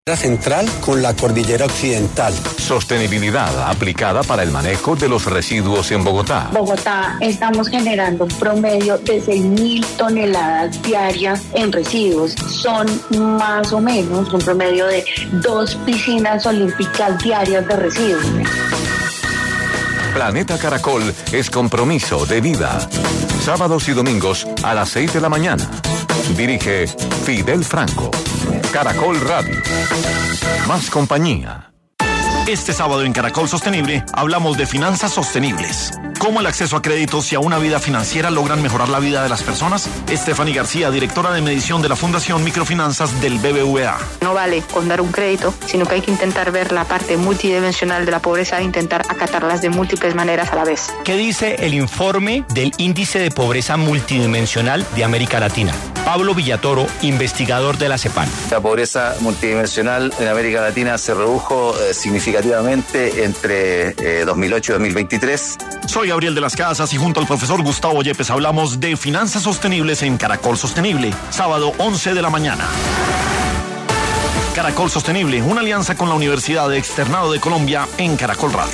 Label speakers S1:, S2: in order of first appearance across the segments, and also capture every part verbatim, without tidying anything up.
S1: Central con la cordillera occidental.
S2: Sostenibilidad aplicada para el manejo de los residuos en Bogotá.
S3: Bogotá estamos generando un promedio de seis mil toneladas diarias en residuos. Son más o menos un promedio de dos piscinas olímpicas diarias de residuos.
S2: Planeta Caracol es compromiso de vida. Sábados y domingos a las seis de la mañana. Dirige Fidel Franco. Caracol Radio. Más compañía.
S4: Este sábado en Caracol Sostenible hablamos de finanzas sostenibles. ¿Cómo el acceso a créditos y a una vida financiera logran mejorar la vida de las personas? Stephanie García, directora de medición de la Fundación Microfinanzas del B B V A.
S5: No vale con dar un crédito, sino que hay que intentar ver la parte multidimensional de la pobreza e intentar acatarlas de múltiples maneras a la vez.
S6: ¿Qué dice el informe del Índice de Pobreza Multidimensional de América Latina? Pablo Villatoro, investigador de la CEPAL.
S7: La pobreza multidimensional en América Latina se redujo eh, significativamente entre eh, dos mil ocho y dos mil veintitrés.
S4: Soy Gabriel de las Casas y junto al profesor Gustavo Yepes hablamos de finanzas sostenibles en Caracol Sostenible, sábado once de la mañana. Caracol Sostenible, una alianza con la Universidad de Externado de Colombia en Caracol Radio.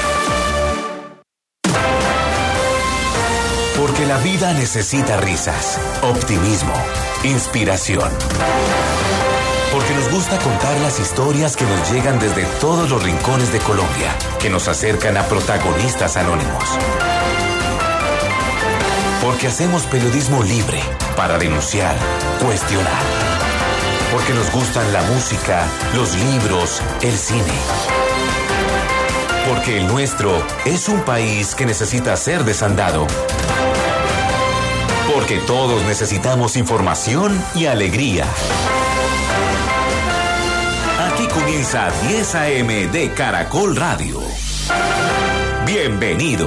S8: Porque la vida necesita risas, optimismo, inspiración. Porque nos gusta contar las historias que nos llegan desde todos los rincones de Colombia, que nos acercan a protagonistas anónimos. Porque hacemos periodismo libre para denunciar, cuestionar. Porque nos gustan la música, los libros, el cine. Porque el nuestro es un país que necesita ser desandado. Porque todos necesitamos información y alegría. Aquí comienza diez a eme de Caracol Radio. Bienvenidos.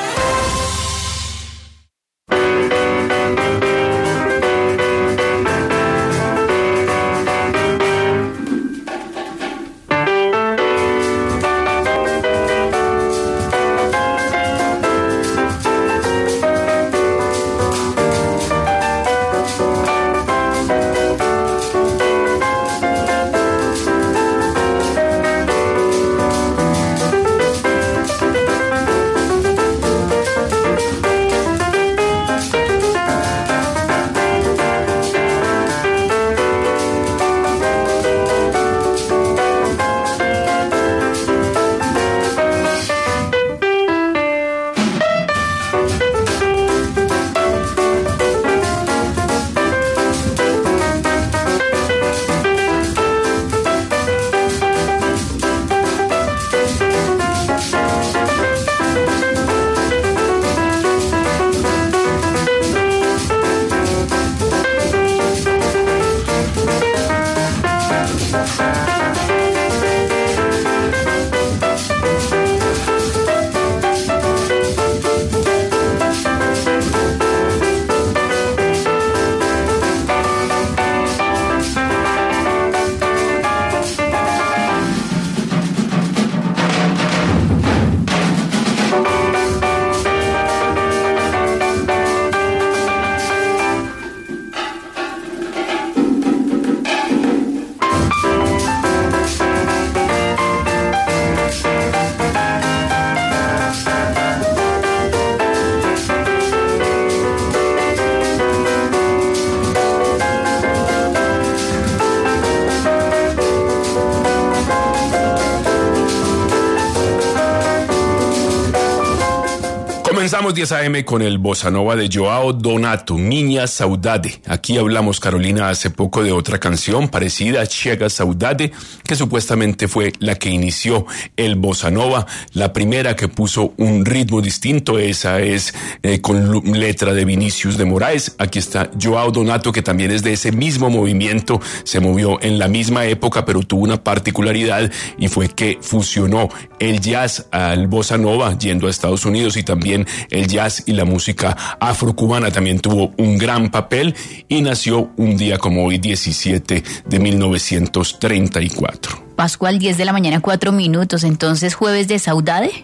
S9: Comenzamos diez a eme con el Bossa Nova de Joao Donato, Minha Saudade. Aquí hablamos, Carolina, hace poco de otra canción parecida, Chega Saudade, que supuestamente fue la que inició el Bossa Nova, la primera que puso un ritmo distinto. Esa es eh, con letra de Vinicius de Moraes. Aquí está Joao Donato, que también es de ese mismo movimiento, se movió en la misma época, pero tuvo una particularidad y fue que fusionó el jazz al Bossa Nova, yendo a Estados Unidos, y también el jazz y la música afrocubana también tuvo un gran papel, y nació un día como hoy, diecisiete de mil novecientos treinta y cuatro.
S10: Pascual, diez de la mañana, cuatro minutos, entonces jueves de Saudade.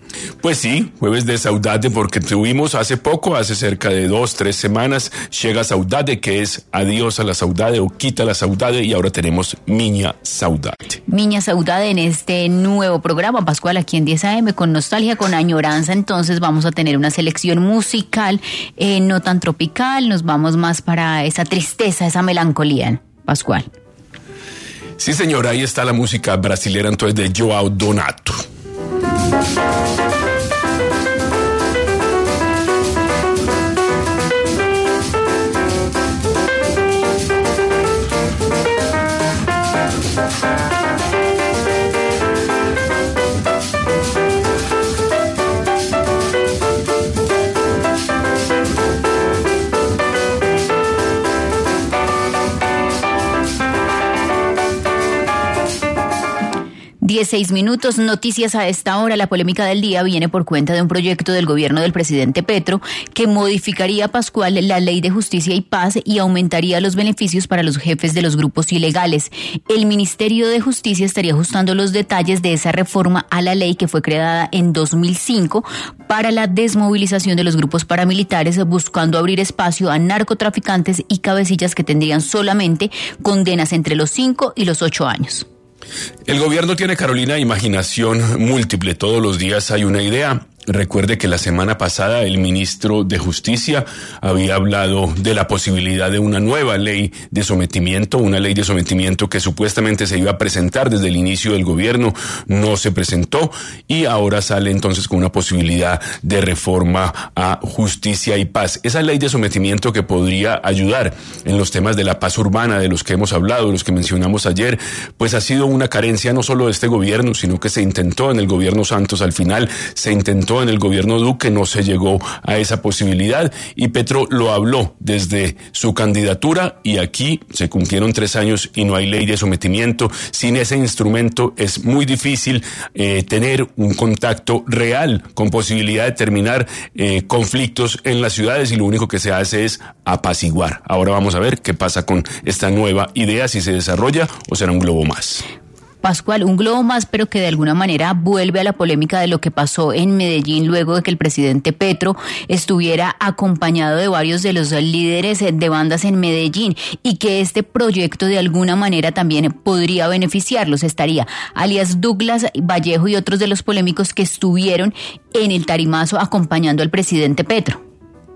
S9: Pues sí, jueves de Saudade, porque tuvimos hace poco, hace cerca de dos, tres semanas, Chega Saudade, que es adiós a la saudade o quita la saudade, y ahora tenemos Miña Saudade.
S10: Miña Saudade en este nuevo programa, Pascual, aquí en diez A M, con nostalgia, con añoranza. Entonces vamos a tener una selección musical eh, no tan tropical, nos vamos más para esa tristeza, esa melancolía, Pascual.
S9: Sí, señora, ahí está la música brasilera entonces de Joao Donato.
S10: dieciséis minutos, noticias a esta hora. La polémica del día viene por cuenta de un proyecto del gobierno del presidente Petro que modificaría, Pascual, la Ley de Justicia y Paz y aumentaría los beneficios para los jefes de los grupos ilegales. El Ministerio de Justicia estaría ajustando los detalles de esa reforma a la ley que fue creada en dos mil cinco para la desmovilización de los grupos paramilitares, buscando abrir espacio a narcotraficantes y cabecillas que tendrían solamente condenas entre los cinco y los ocho años.
S9: El gobierno tiene, Carolina, imaginación múltiple. Todos los días hay una idea. Recuerde que la semana pasada el ministro de Justicia había hablado de la posibilidad de una nueva ley de sometimiento, una ley de sometimiento que supuestamente se iba a presentar desde el inicio del gobierno, no se presentó y ahora sale entonces con una posibilidad de reforma a Justicia y Paz. Esa ley de sometimiento que podría ayudar en los temas de la paz urbana, de los que hemos hablado, de los que mencionamos ayer, pues ha sido una carencia no solo de este gobierno, sino que se intentó en el gobierno Santos, al final se intentó en el gobierno Duque, no se llegó a esa posibilidad y Petro lo habló desde su candidatura y aquí se cumplieron tres años y no hay ley de sometimiento. Sin ese instrumento es muy difícil eh, tener un contacto real con posibilidad de terminar eh, conflictos en las ciudades y lo único que se hace es apaciguar. Ahora vamos a ver qué pasa con esta nueva idea, si se desarrolla o será un globo más.
S10: Pascual, un globo más, pero que de alguna manera vuelve a la polémica de lo que pasó en Medellín luego de que el presidente Petro estuviera acompañado de varios de los líderes de bandas en Medellín y que este proyecto de alguna manera también podría beneficiarlos. Estaría alias Douglas Vallejo y otros de los polémicos que estuvieron en el tarimazo acompañando al presidente Petro.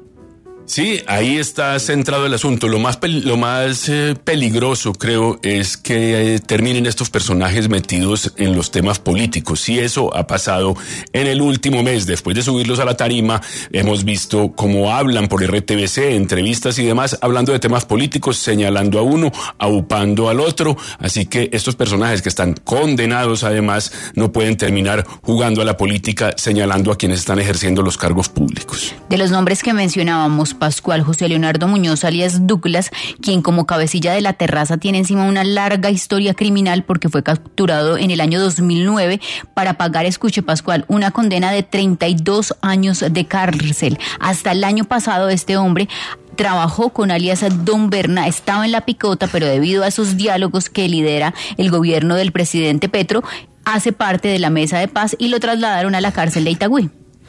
S9: Sí, ahí está centrado el asunto. Lo más pel- lo más eh, peligroso, creo, es que eh, terminen estos personajes metidos en los temas políticos. Sí, eso ha pasado en el último mes. Después de subirlos a la tarima, hemos visto cómo hablan por R T V C, entrevistas y demás, hablando de temas políticos, señalando a uno, aupando al otro. Así que estos personajes que están condenados, además, no pueden terminar jugando a la política, señalando a quienes están ejerciendo los cargos públicos.
S10: De los nombres que mencionábamos, Pascual, José Leonardo Muñoz, alias Douglas, quien como cabecilla de la Terraza tiene encima una larga historia criminal porque fue capturado en el año dos mil nueve para pagar, escuche Pascual, una condena de treinta y dos años de cárcel. Hasta el año pasado este hombre trabajó con alias Don Berna, estaba en la picota, pero debido a esos diálogos que lidera el gobierno del presidente Petro, hace parte de la mesa de paz y lo trasladaron a la cárcel de Itagüí.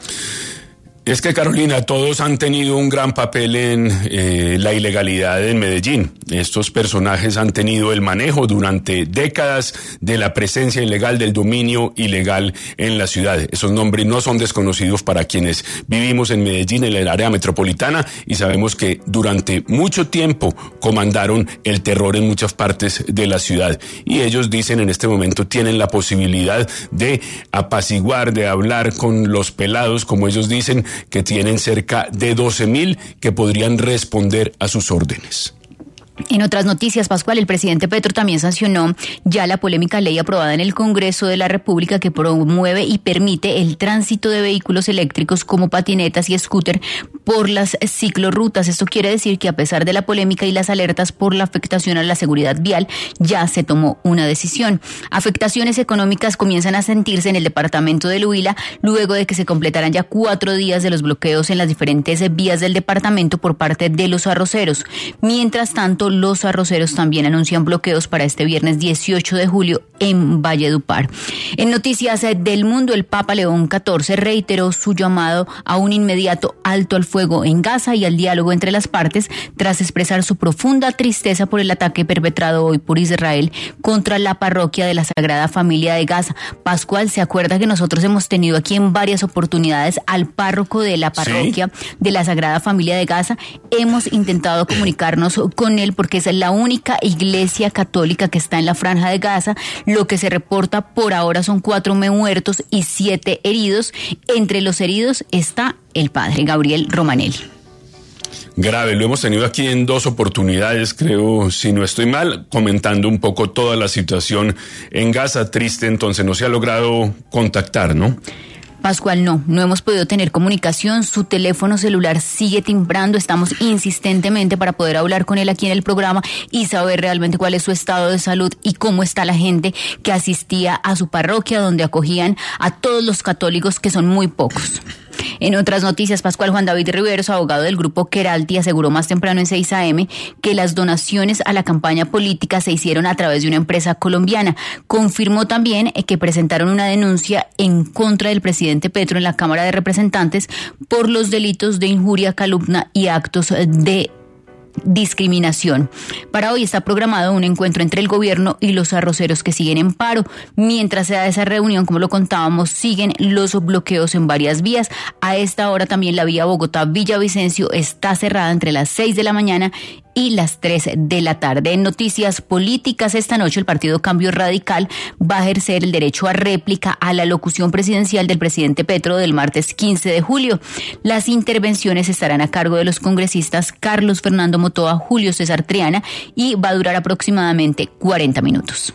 S9: Es que, Carolina, todos han tenido un gran papel en eh, la ilegalidad en Medellín. Estos personajes han tenido el manejo durante décadas de la presencia ilegal, del dominio ilegal en la ciudad. Esos nombres no son desconocidos para quienes vivimos en Medellín, en el área metropolitana, y sabemos que durante mucho tiempo comandaron el terror en muchas partes de la ciudad. Y ellos dicen en este momento tienen la posibilidad de apaciguar, de hablar con los pelados, como ellos dicen, que tienen cerca de doce mil que podrían responder a sus órdenes.
S10: En otras noticias, Pascual, el presidente Petro también sancionó ya la polémica ley aprobada en el Congreso de la República que promueve y permite el tránsito de vehículos eléctricos como patinetas y scooter por las ciclorrutas. Esto quiere decir que a pesar de la polémica y las alertas por la afectación a la seguridad vial, ya se tomó una decisión. Afectaciones económicas comienzan a sentirse en el departamento del Huila luego de que se completaran ya cuatro días de los bloqueos en las diferentes vías del departamento por parte de los arroceros. Mientras tanto, los arroceros también anuncian bloqueos para este viernes dieciocho de julio en Valledupar. En noticias del mundo, el Papa León catorce reiteró su llamado a un inmediato alto al fuego en Gaza y al diálogo entre las partes tras expresar su profunda tristeza por el ataque perpetrado hoy por Israel contra la parroquia de la Sagrada Familia de Gaza. Pascual, ¿se acuerda que nosotros hemos tenido aquí en varias oportunidades al párroco de la parroquia ¿Sí? de la Sagrada Familia de Gaza? Hemos intentado comunicarnos con él porque es la única iglesia católica que está en la Franja de Gaza. Lo que se reporta por ahora son cuatro muertos y siete heridos. Entre los heridos está el padre Gabriel Romanelli.
S9: Grave, lo hemos tenido aquí en dos oportunidades, creo, si no estoy mal, comentando un poco toda la situación en Gaza. Triste, entonces no se ha logrado contactar, ¿no?
S10: Pascual, no, no hemos podido tener comunicación, su teléfono celular sigue timbrando, estamos insistentemente para poder hablar con él aquí en el programa y saber realmente cuál es su estado de salud y cómo está la gente que asistía a su parroquia, donde acogían a todos los católicos, que son muy pocos. En otras noticias, Pascual, Juan David Riveros, abogado del grupo Queralty, aseguró más temprano en seis a eme que las donaciones a la campaña política se hicieron a través de una empresa colombiana. Confirmó también que presentaron una denuncia en contra del presidente Petro en la Cámara de Representantes por los delitos de injuria, calumnia y actos de discriminación. Para hoy está programado un encuentro entre el gobierno y los arroceros que siguen en paro. Mientras se da esa reunión, como lo contábamos, siguen los bloqueos en varias vías. A esta hora también la vía Bogotá-Villavicencio está cerrada entre las seis de la mañana y las tres de la tarde. En noticias políticas, esta noche el Partido Cambio Radical va a ejercer el derecho a réplica a la locución presidencial del presidente Petro del martes quince de julio. Las intervenciones estarán a cargo de los congresistas Carlos Fernando Motoa, Julio César Triana, y va a durar aproximadamente cuarenta minutos.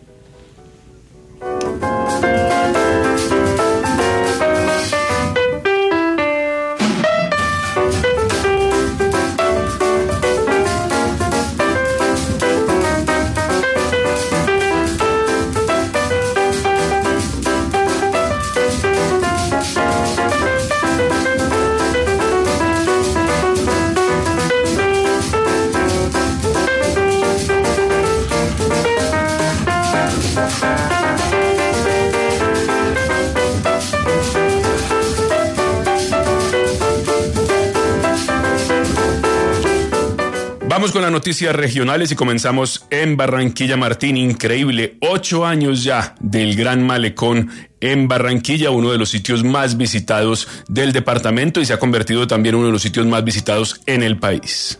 S9: Vamos con las noticias regionales y comenzamos en Barranquilla. Martín, increíble, ocho años ya del Gran Malecón en Barranquilla, uno de los sitios más visitados del departamento y se ha convertido también en uno de los sitios más visitados en el país.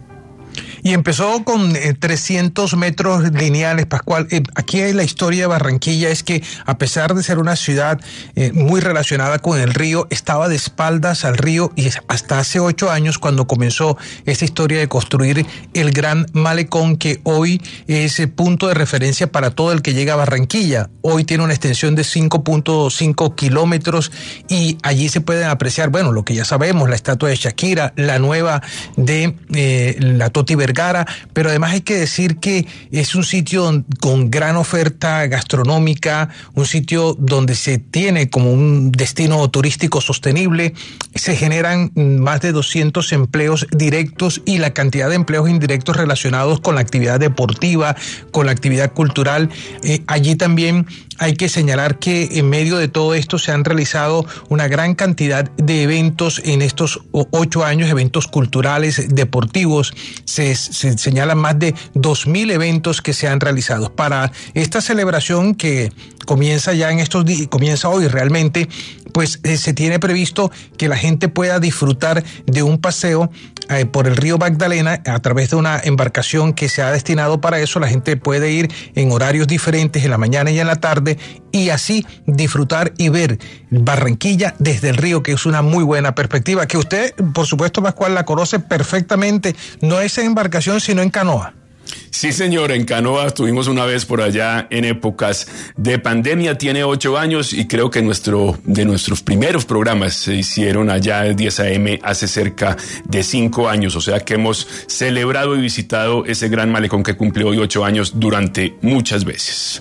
S11: Y empezó con eh, trescientos metros lineales, Pascual. Eh, aquí la historia de Barranquilla es que, a pesar de ser una ciudad eh, muy relacionada con el río, estaba de espaldas al río y hasta hace ocho años cuando comenzó esta historia de construir el Gran Malecón, que hoy es eh, punto de referencia para todo el que llega a Barranquilla. Hoy tiene una extensión de cinco punto cinco kilómetros y allí se pueden apreciar, bueno, lo que ya sabemos, la estatua de Shakira, la nueva de eh, la Toti Vergara, pero además hay que decir que es un sitio con gran oferta gastronómica, un sitio donde se tiene como un destino turístico sostenible, se generan más de doscientos empleos directos y la cantidad de empleos indirectos relacionados con la actividad deportiva, con la actividad cultural. Eh, allí también hay que señalar que en medio de todo esto se han realizado una gran cantidad de eventos en estos ocho años, eventos culturales, deportivos. Se, se señalan más de dos mil eventos que se han realizado. Para esta celebración que comienza ya en estos días, comienza hoy realmente, pues eh, se tiene previsto que la gente pueda disfrutar de un paseo eh, por el río Magdalena a través de una embarcación que se ha destinado para eso. La gente puede ir en horarios diferentes, en la mañana y en la tarde, y así disfrutar y ver Barranquilla desde el río, que es una muy buena perspectiva, que usted, por supuesto, Pascual, la conoce perfectamente. No es en embarcación, sino en canoa.
S9: Sí, señor, en Canoa estuvimos una vez por allá en épocas de pandemia, tiene ocho años y creo que nuestro de nuestros primeros programas se hicieron allá en diez A M hace cerca de cinco años, o sea que hemos celebrado y visitado ese gran malecón que cumplió hoy ocho años durante muchas veces.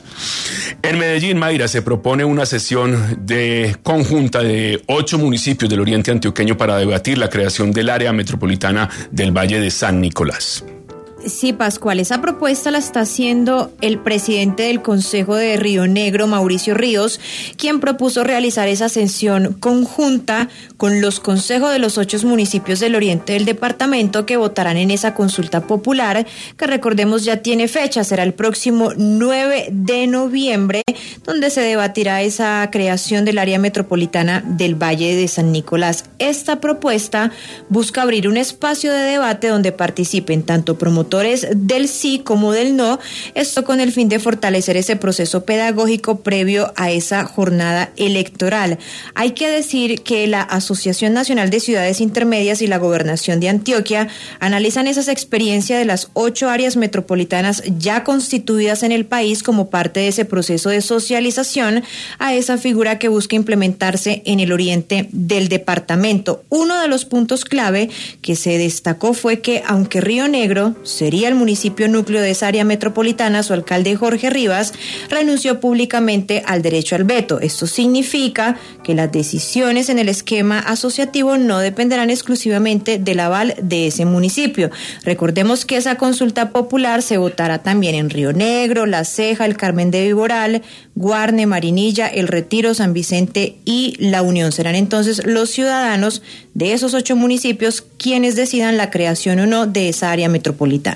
S9: En Medellín, Mayra, se propone una sesión de conjunta de ocho municipios del oriente antioqueño para debatir la creación del área metropolitana del Valle de San Nicolás.
S12: Sí, Pascual, esa propuesta la está haciendo el presidente del Consejo de Río Negro, Mauricio Ríos, quien propuso realizar esa sesión conjunta con los consejos de los ocho municipios del oriente del departamento que votarán en esa consulta popular, que recordemos ya tiene fecha, será el próximo nueve de noviembre, donde se debatirá esa creación del área metropolitana del Valle de San Nicolás. Esta propuesta busca abrir un espacio de debate donde participen tanto promotores del sí como del no, esto con el fin de fortalecer ese proceso pedagógico previo a esa jornada electoral. Hay que decir que la Asociación Nacional de Ciudades Intermedias y la Gobernación de Antioquia analizan esas experiencias de las ocho áreas metropolitanas ya constituidas en el país como parte de ese proceso de socialización a esa figura que busca implementarse en el oriente del departamento. Uno de los puntos clave que se destacó fue que aunque Río Negro sería el municipio núcleo de esa área metropolitana, su alcalde Jorge Rivas renunció públicamente al derecho al veto. Esto significa que las decisiones en el esquema asociativo no dependerán exclusivamente del aval de ese municipio. Recordemos que esa consulta popular se votará también en Río Negro, La Ceja, el Carmen de Viboral, Guarne, Marinilla, El Retiro, San Vicente y La Unión. Serán entonces los ciudadanos de esos ocho municipios quienes decidan la creación o no de esa área metropolitana.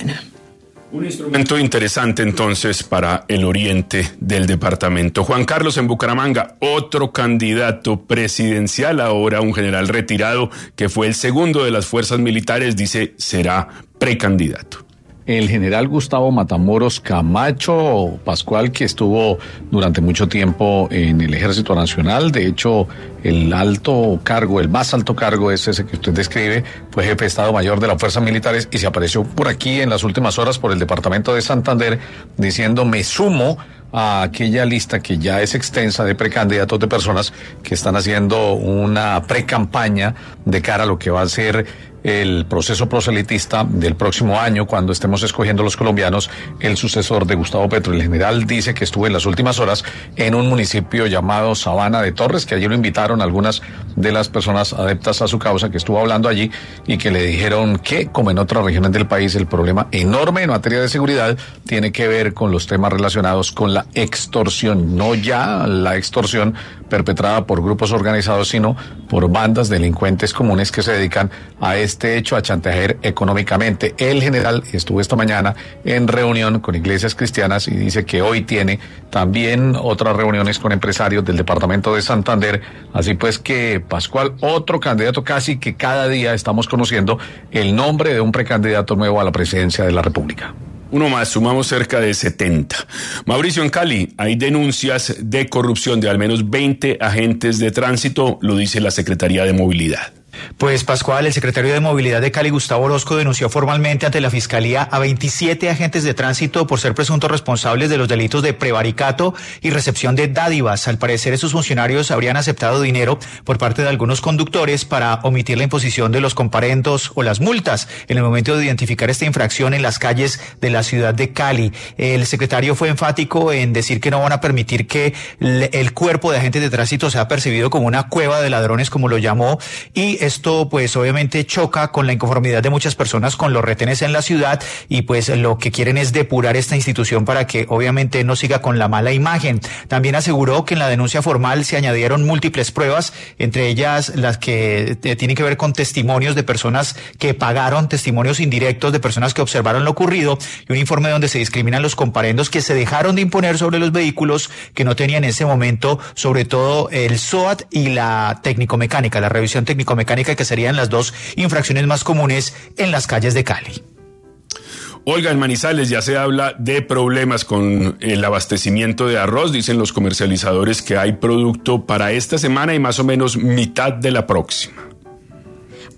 S9: Un instrumento interesante entonces para el oriente del departamento. Juan Carlos, en Bucaramanga, otro candidato presidencial, ahora un general retirado que fue el segundo de las fuerzas militares, dice será precandidato.
S13: El general Gustavo Matamoros Camacho, Pascual, que estuvo durante mucho tiempo en el Ejército Nacional. De hecho, el alto cargo, el más alto cargo es ese que usted describe, fue jefe de Estado Mayor de las Fuerzas Militares y se apareció por aquí en las últimas horas por el departamento de Santander diciendo me sumo a aquella lista que ya es extensa de precandidatos de personas que están haciendo una precampaña de cara a lo que va a ser el proceso proselitista del próximo año cuando estemos escogiendo los colombianos el sucesor de Gustavo Petro. El general dice que estuvo en las últimas horas en un municipio llamado Sabana de Torres, que allí lo invitaron algunas de las personas adeptas a su causa que estuvo hablando allí y que le dijeron que, como en otras regiones del país, el problema enorme en materia de seguridad tiene que ver con los temas relacionados con la extorsión, no ya la extorsión perpetrada por grupos organizados, sino por bandas delincuentes comunes que se dedican a este hecho, a chantajear económicamente. El general estuvo esta mañana en reunión con iglesias cristianas y dice que hoy tiene también otras reuniones con empresarios del departamento de Santander. Así pues que, Pascual, otro candidato, casi que cada día estamos conociendo el nombre de un precandidato nuevo a la presidencia de la República.
S9: Uno más, sumamos cerca de setenta. Mauricio, en Cali hay denuncias de corrupción de al menos veinte agentes de tránsito, lo dice la Secretaría de Movilidad.
S14: Pues, Pascual, el secretario de Movilidad de Cali, Gustavo Orozco, denunció formalmente ante la Fiscalía a veintisiete agentes de tránsito por ser presuntos responsables de los delitos de prevaricato y recepción de dádivas. Al parecer, esos funcionarios habrían aceptado dinero por parte de algunos conductores para omitir la imposición de los comparendos o las multas en el momento de identificar esta infracción en las calles de la ciudad de Cali. El secretario fue enfático en decir que no van a permitir que el cuerpo de agentes de tránsito sea percibido como una cueva de ladrones, como lo llamó, y esto pues obviamente choca con la inconformidad de muchas personas con los retenes en la ciudad y pues lo que quieren es depurar esta institución para que obviamente no siga con la mala imagen. También aseguró que en la denuncia formal se añadieron múltiples pruebas, entre ellas las que eh, tienen que ver con testimonios de personas que pagaron, testimonios indirectos de personas que observaron lo ocurrido y un informe donde se discriminan los comparendos que se dejaron de imponer sobre los vehículos que no tenían en ese momento, sobre todo el SOAT y la técnico-mecánica, la revisión técnico-mecánica, que serían las dos infracciones más comunes en las calles de Cali.
S9: Olga, en Manizales ya se habla de problemas con el abastecimiento de arroz. Dicen los comercializadores que hay producto para esta semana y más o menos mitad de la próxima.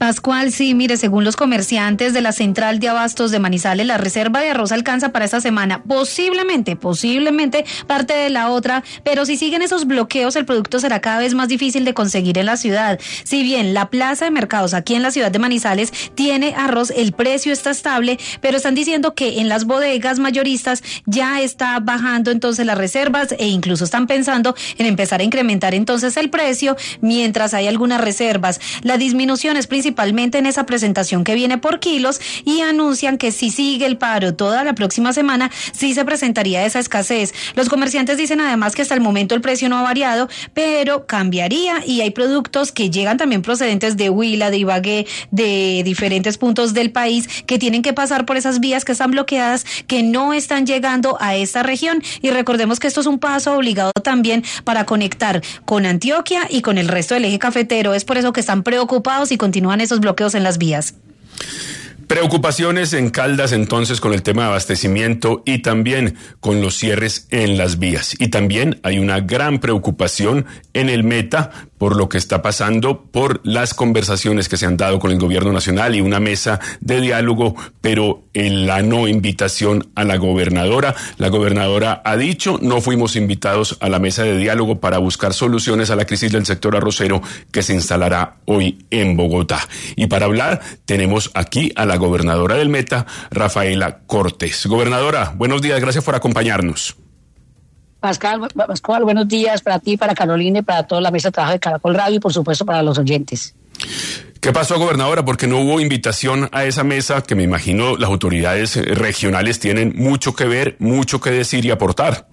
S15: Pascual, sí, mire, según los comerciantes de la Central de Abastos de Manizales, la reserva de arroz alcanza para esta semana, posiblemente, posiblemente parte de la otra, pero si siguen esos bloqueos, el producto será cada vez más difícil de conseguir en la ciudad. Si bien la plaza de mercados aquí en la ciudad de Manizales tiene arroz, el precio está estable, pero están diciendo que en las bodegas mayoristas ya está bajando entonces las reservas e incluso están pensando en empezar a incrementar entonces el precio mientras hay algunas reservas. La disminución es principalmente principalmente en esa presentación que viene por kilos y anuncian que si sigue el paro toda la próxima semana, sí se presentaría esa escasez. Los comerciantes dicen además que hasta el momento el precio no ha variado, pero cambiaría y hay productos que llegan también procedentes de Huila, de Ibagué, de diferentes puntos del país que tienen que pasar por esas vías que están bloqueadas, que no están llegando a esta región. Y recordemos que esto es un paso obligado también para conectar con Antioquia y con el resto del eje cafetero. Es por eso que están preocupados y continúan esos bloqueos en las vías.
S9: Preocupaciones en Caldas entonces con el tema de abastecimiento y también con los cierres en las vías. Y también hay una gran preocupación en el Meta por lo que está pasando, por las conversaciones que se han dado con el gobierno nacional y una mesa de diálogo, pero en la no invitación a la gobernadora. La gobernadora ha dicho, no fuimos invitados a la mesa de diálogo para buscar soluciones a la crisis del sector arrocero que se instalará hoy en Bogotá. Y para hablar, tenemos aquí a la gobernadora del Meta, Rafaela Cortés. Gobernadora, buenos días, gracias por acompañarnos.
S16: Pascual, Pascual, buenos días para ti, para Carolina y para toda la mesa de trabajo de Caracol Radio y por supuesto para los oyentes.
S9: ¿Qué pasó, gobernadora? Porque no hubo invitación a esa mesa que me imagino las autoridades regionales tienen mucho que ver, mucho que decir y aportar.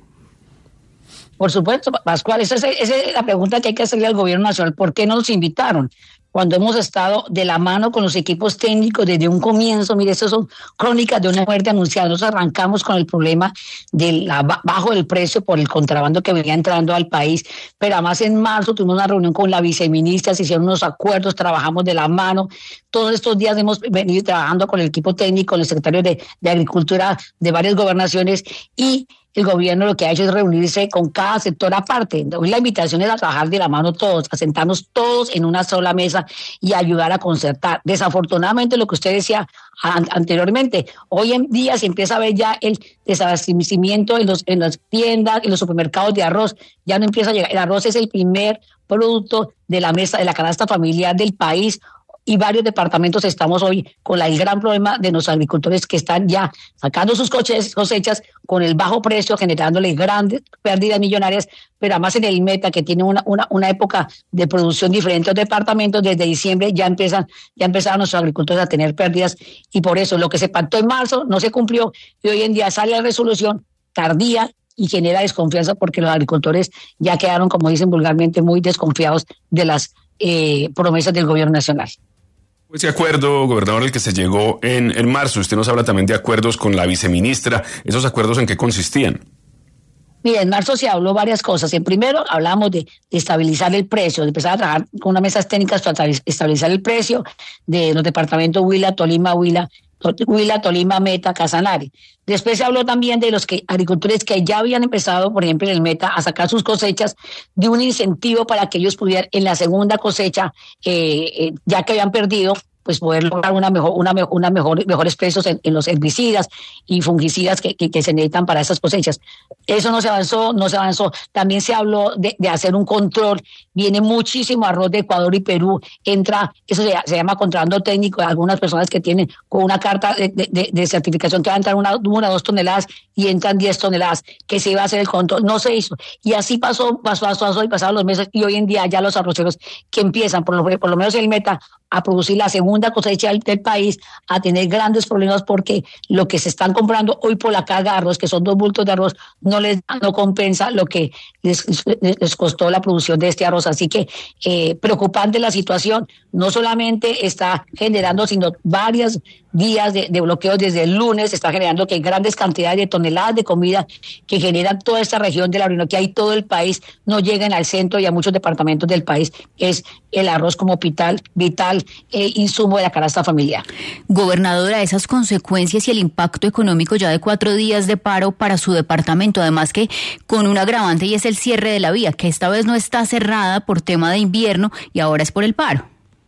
S16: Por supuesto, Pascual, esa es, esa es la pregunta que hay que hacerle al gobierno nacional. ¿Por qué no nos invitaron? Cuando hemos estado de la mano con los equipos técnicos desde un comienzo. Mire, estas son crónicas de una muerte anunciada. Nosotros arrancamos con el problema del bajo del precio por el contrabando que venía entrando al país, pero además en marzo tuvimos una reunión con la viceministra, se hicieron unos acuerdos, trabajamos de la mano. Todos estos días hemos venido trabajando con el equipo técnico, con el secretario de, de Agricultura de varias gobernaciones, y el gobierno lo que ha hecho es reunirse con cada sector aparte. Hoy la invitación es a trabajar de la mano todos, a sentarnos todos en una sola mesa y ayudar a concertar. Desafortunadamente, lo que usted decía an- anteriormente, hoy en día se empieza a ver ya el desabastecimiento en, los, en las tiendas, en los supermercados de arroz. Ya no empieza a llegar. El arroz es el primer producto de la mesa, de la canasta familiar del país. Y varios departamentos estamos hoy con la, el gran problema de los agricultores que están ya sacando sus coches, cosechas con el bajo precio, generándole grandes pérdidas millonarias, pero además en el Meta, que tiene una, una, una época de producción diferente a los departamentos, desde diciembre ya empiezan, ya empezaron nuestros agricultores a tener pérdidas, y por eso lo que se pactó en marzo no se cumplió, y hoy en día sale la resolución tardía y genera desconfianza porque los agricultores ya quedaron, como dicen vulgarmente, muy desconfiados de las eh, promesas del gobierno nacional.
S9: Ese acuerdo, gobernador, el que se llegó en, en marzo, usted nos habla también de acuerdos con la viceministra. ¿Esos acuerdos en qué consistían?
S16: Mira, en marzo se habló varias cosas. En primero, hablamos de, de estabilizar el precio, de empezar a trabajar con unas mesas técnicas para estabilizar el precio de los departamentos Huila, Tolima, Huila, Huila, Tolima, Meta, Casanare. Después se habló también de los que, agricultores que ya habían empezado, por ejemplo, en el Meta, a sacar sus cosechas, de un incentivo para que ellos pudieran en la segunda cosecha, eh, eh, ya que habían perdido, pues poder lograr una mejor, una, una mejor, mejores precios en, en los herbicidas y fungicidas que, que, que se necesitan para esas cosechas. Eso no se avanzó, no se avanzó. También se habló de, de hacer un control. Viene muchísimo arroz de Ecuador y Perú. Entra, eso se, se llama contrabando técnico. Algunas personas que tienen con una carta de, de, de certificación que va a entrar una, una o dos toneladas y entran diez toneladas, que se iba a hacer el control. No se hizo. Y así pasó, pasó, pasó, pasó y pasaron los meses, y hoy en día ya los arroceros que empiezan, por lo, por lo menos el Meta, a producir la segunda cosecha del, del país, a tener grandes problemas porque lo que se están comprando hoy por la carga de arroz, que son dos bultos de arroz, no les no compensa lo que les, les costó la producción de este arroz. Así que eh, preocupante la situación. No solamente está generando, sino varios días de, de bloqueos desde el lunes, está generando que grandes cantidades de toneladas de comida que generan toda esta región de la Orinoquia y todo el país no lleguen al centro y a muchos departamentos del país. Es el arroz como vital, vital eh, insumo de la canasta familiar.
S10: Gobernadora, esas consecuencias y el impacto económico ya de cuatro días de paro para su departamento, además que con un agravante y es el cierre de la vía, que esta vez no está cerrada por tema de invierno y ahora es por el paro.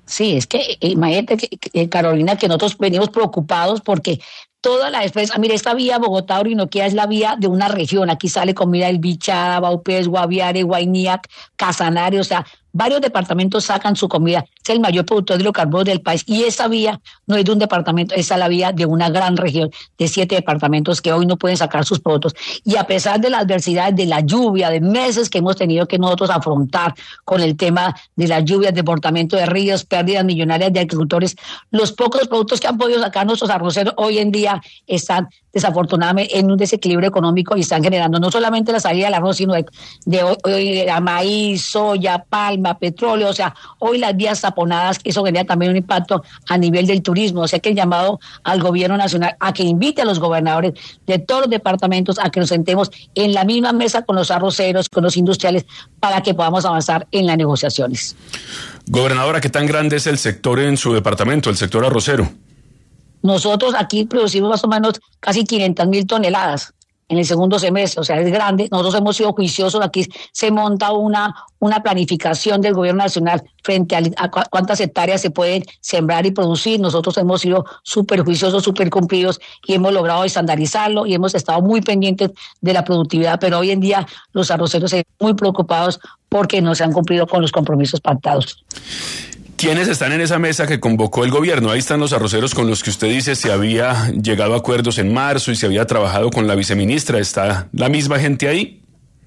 S16: Sí, es que imagínate, que, que, Carolina, que nosotros venimos preocupados porque toda la empresa, mire, esta vía Bogotá-Orinoquía es la vía de una región. Aquí sale comida del Bichada, Baupés, Guaviare, Guainiac, Casanare, o sea, varios departamentos sacan su comida. Es el mayor productor de hidrocarburos del país. Y esa vía no es de un departamento, esa es la vía de una gran región de siete departamentos que hoy no pueden sacar sus productos. Y a pesar de la adversidad, de la lluvia, de meses que hemos tenido que nosotros afrontar con el tema de las lluvias, desbordamiento de ríos, pérdidas millonarias de agricultores, los pocos productos que han podido sacar nuestros arroceros hoy en día están desafortunadamente en un desequilibrio económico y están generando no solamente la salida del arroz, sino de, de, de, de maíz, soya, palma, petróleo, o sea, hoy las vías taponadas, eso genera también un impacto a nivel del turismo, o sea que el llamado al gobierno nacional a que invite a los gobernadores de todos los departamentos a que nos sentemos en la misma mesa con los arroceros, con los industriales, para que podamos avanzar en las negociaciones.
S9: Gobernadora, ¿qué tan grande es el sector en su departamento, el sector arrocero?
S16: Nosotros aquí producimos más o menos casi quinientas mil toneladas en el segundo semestre, o sea, es grande. Nosotros hemos sido juiciosos, aquí se monta una, una planificación del gobierno nacional frente a, a cuántas hectáreas se pueden sembrar y producir. Nosotros hemos sido súper juiciosos, súper cumplidos y hemos logrado estandarizarlo y hemos estado muy pendientes de la productividad, pero hoy en día los arroceros están muy preocupados porque no se han cumplido con los compromisos pactados.
S9: ¿Quiénes están en esa mesa que convocó el gobierno? Ahí están los arroceros con los que usted dice se había llegado a acuerdos en marzo y se había trabajado con la viceministra. ¿Está la misma gente ahí?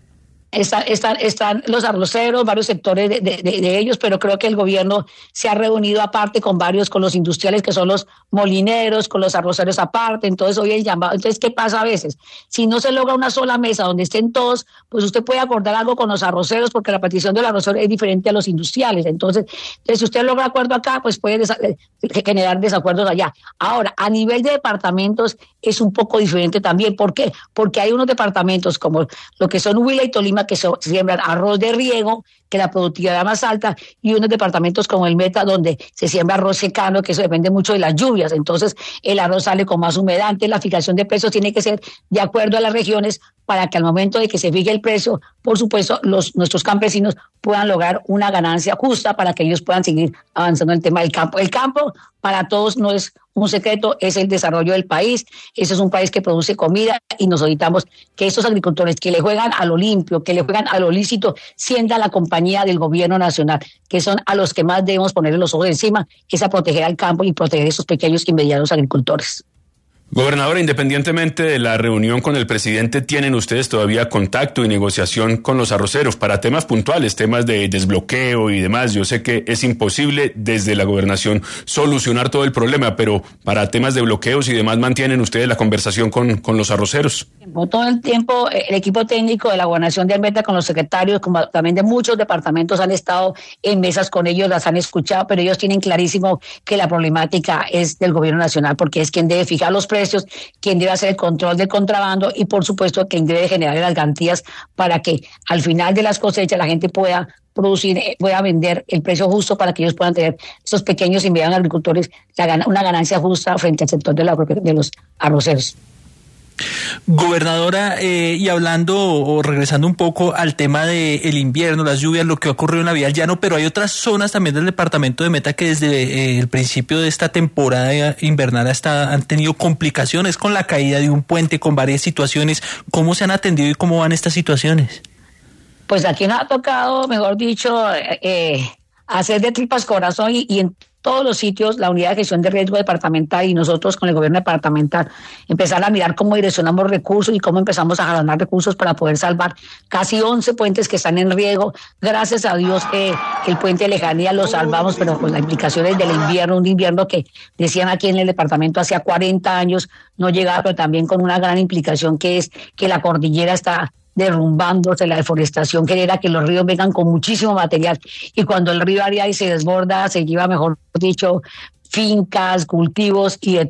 S16: Están, están, están los arroceros, varios sectores de, de, de ellos, pero creo que el gobierno se ha reunido aparte con varios, con los industriales que son los molineros, con los arroceros aparte. Entonces hoy el llamado, entonces ¿qué pasa a veces? Si no se logra una sola mesa donde estén todos, pues usted puede acordar algo con los arroceros porque la petición del arrocero es diferente a los industriales. Entonces, entonces si usted logra acuerdo acá, pues puede desa- generar desacuerdos allá. Ahora, a nivel de departamentos es un poco diferente también. ¿Por qué? Porque hay unos departamentos como lo que son Huila y Tolima que se siembran arroz de riego, que la productividad es más alta, y unos departamentos como el Meta, donde se siembra arroz secano, que eso depende mucho de las lluvias. Entonces, el arroz sale con más humedad. Antes, la fijación de precios tiene que ser de acuerdo a las regiones para que al momento de que se fije el precio, por supuesto, los nuestros campesinos puedan lograr una ganancia justa para que ellos puedan seguir avanzando en el tema del campo. El campo, para todos, no es un secreto, es el desarrollo del país. Ese es un país que produce comida y nos necesitamos que estos agricultores que le juegan a lo limpio, que le juegan a lo lícito, sientan la compañía del gobierno nacional, que son a los que más debemos ponerle los ojos encima, que es a proteger al campo y proteger a esos pequeños y medianos agricultores.
S9: Gobernadora, independientemente de la reunión con el presidente, ¿tienen ustedes todavía contacto y negociación con los arroceros para temas puntuales, temas de desbloqueo y demás? Yo sé que es imposible desde la gobernación solucionar todo el problema, pero para temas de bloqueos y demás, ¿mantienen ustedes la conversación con, con los arroceros?
S16: Todo el tiempo el equipo técnico de la gobernación de Meta con los secretarios, como también de muchos departamentos, han estado en mesas con ellos, las han escuchado, pero ellos tienen clarísimo que la problemática es del gobierno nacional, porque es quien debe fijar los precios, quien debe hacer el control del contrabando y por supuesto quien debe generar las garantías para que al final de las cosechas la gente pueda producir, pueda vender el precio justo para que ellos puedan tener, esos pequeños y medianos agricultores, la, una ganancia justa frente al sector de, la, de los arroceros.
S17: Gobernadora, eh, y hablando o regresando un poco al tema del invierno, las lluvias, lo que ha ocurrido en la vía del llano, pero hay otras zonas también del departamento de Meta que desde eh, el principio de esta temporada invernal hasta han tenido complicaciones con la caída de un puente, con varias situaciones. ¿Cómo se han atendido y cómo van estas situaciones?
S16: Pues aquí nos ha tocado, mejor dicho, eh, hacer de tripas corazón y, y en todos los sitios, la unidad de gestión de riesgo departamental y nosotros con el gobierno departamental, empezar a mirar cómo direccionamos recursos y cómo empezamos a ganar recursos para poder salvar casi once puentes que están en riesgo. Gracias a Dios que, que el puente de Lejanía lo salvamos, pero con las implicaciones del invierno, un invierno que decían aquí en el departamento hacía cuarenta años no llegaba, pero también con una gran implicación que es que la cordillera está derrumbándose, la deforestación genera que los ríos vengan con muchísimo material y cuando el río Ariay se desborda, se lleva, mejor dicho, fincas, cultivos y de todo.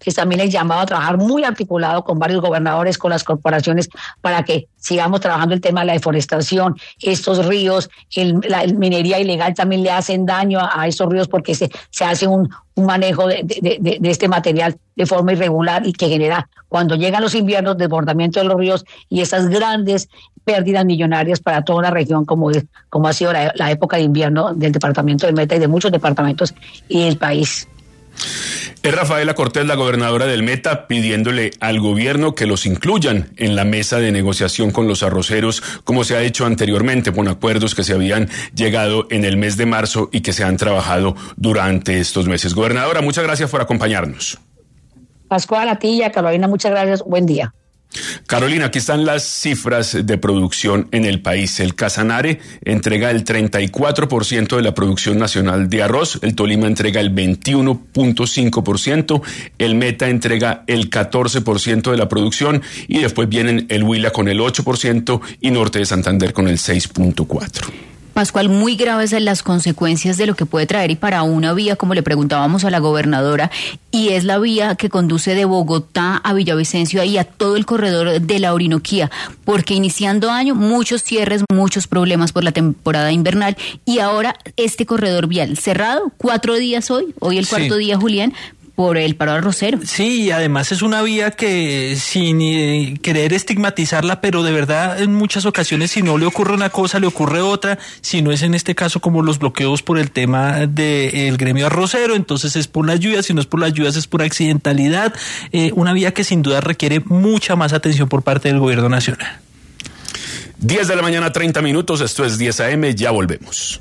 S16: que también el llamado a trabajar muy articulado con varios gobernadores, con las corporaciones, para que sigamos trabajando el tema de la deforestación, estos ríos, el, la el minería ilegal también le hacen daño a, a estos ríos porque se, se hace un, un manejo de, de, de, de este material de forma irregular y que genera, cuando llegan los inviernos, desbordamiento de los ríos y esas grandes pérdidas millonarias para toda una región como, es, como ha sido la, la época de invierno del departamento de Meta y de muchos departamentos y del país.
S9: Es Rafaela Cortés, la gobernadora del Meta, pidiéndole al gobierno que los incluyan en la mesa de negociación con los arroceros, como se ha hecho anteriormente, con acuerdos que se habían llegado en el mes de marzo y que se han trabajado durante estos meses. Gobernadora, muchas gracias por acompañarnos.
S16: Pascual, a ti y a Carolina, muchas gracias. Buen día.
S9: Carolina, aquí están las cifras de producción en el país. El Casanare entrega el treinta y cuatro por ciento de la producción nacional de arroz, el Tolima entrega el veintiuno punto cinco por ciento, el Meta entrega el catorce por ciento de la producción y después vienen el Huila con el ocho por ciento y Norte de Santander con el seis punto cuatro por ciento.
S10: Pascual, muy graves las consecuencias de lo que puede traer y para una vía, como le preguntábamos a la gobernadora, y es la vía que conduce de Bogotá a Villavicencio y a todo el corredor de la Orinoquía, porque iniciando año muchos cierres, muchos problemas por la temporada invernal y ahora este corredor vial cerrado, cuatro días hoy, hoy el cuarto sí. día, Julián, por el paro arrocero.
S17: Sí, y además es una vía que sin eh, querer estigmatizarla, pero de verdad en muchas ocasiones si no le ocurre una cosa, le ocurre otra, si no es en este caso como los bloqueos por el tema del gremio arrocero, entonces es por las lluvias, si no es por las lluvias es por accidentalidad, eh, una vía que sin duda requiere mucha más atención por parte del gobierno nacional.
S9: diez de la mañana, treinta minutos, esto es diez a eme, ya volvemos.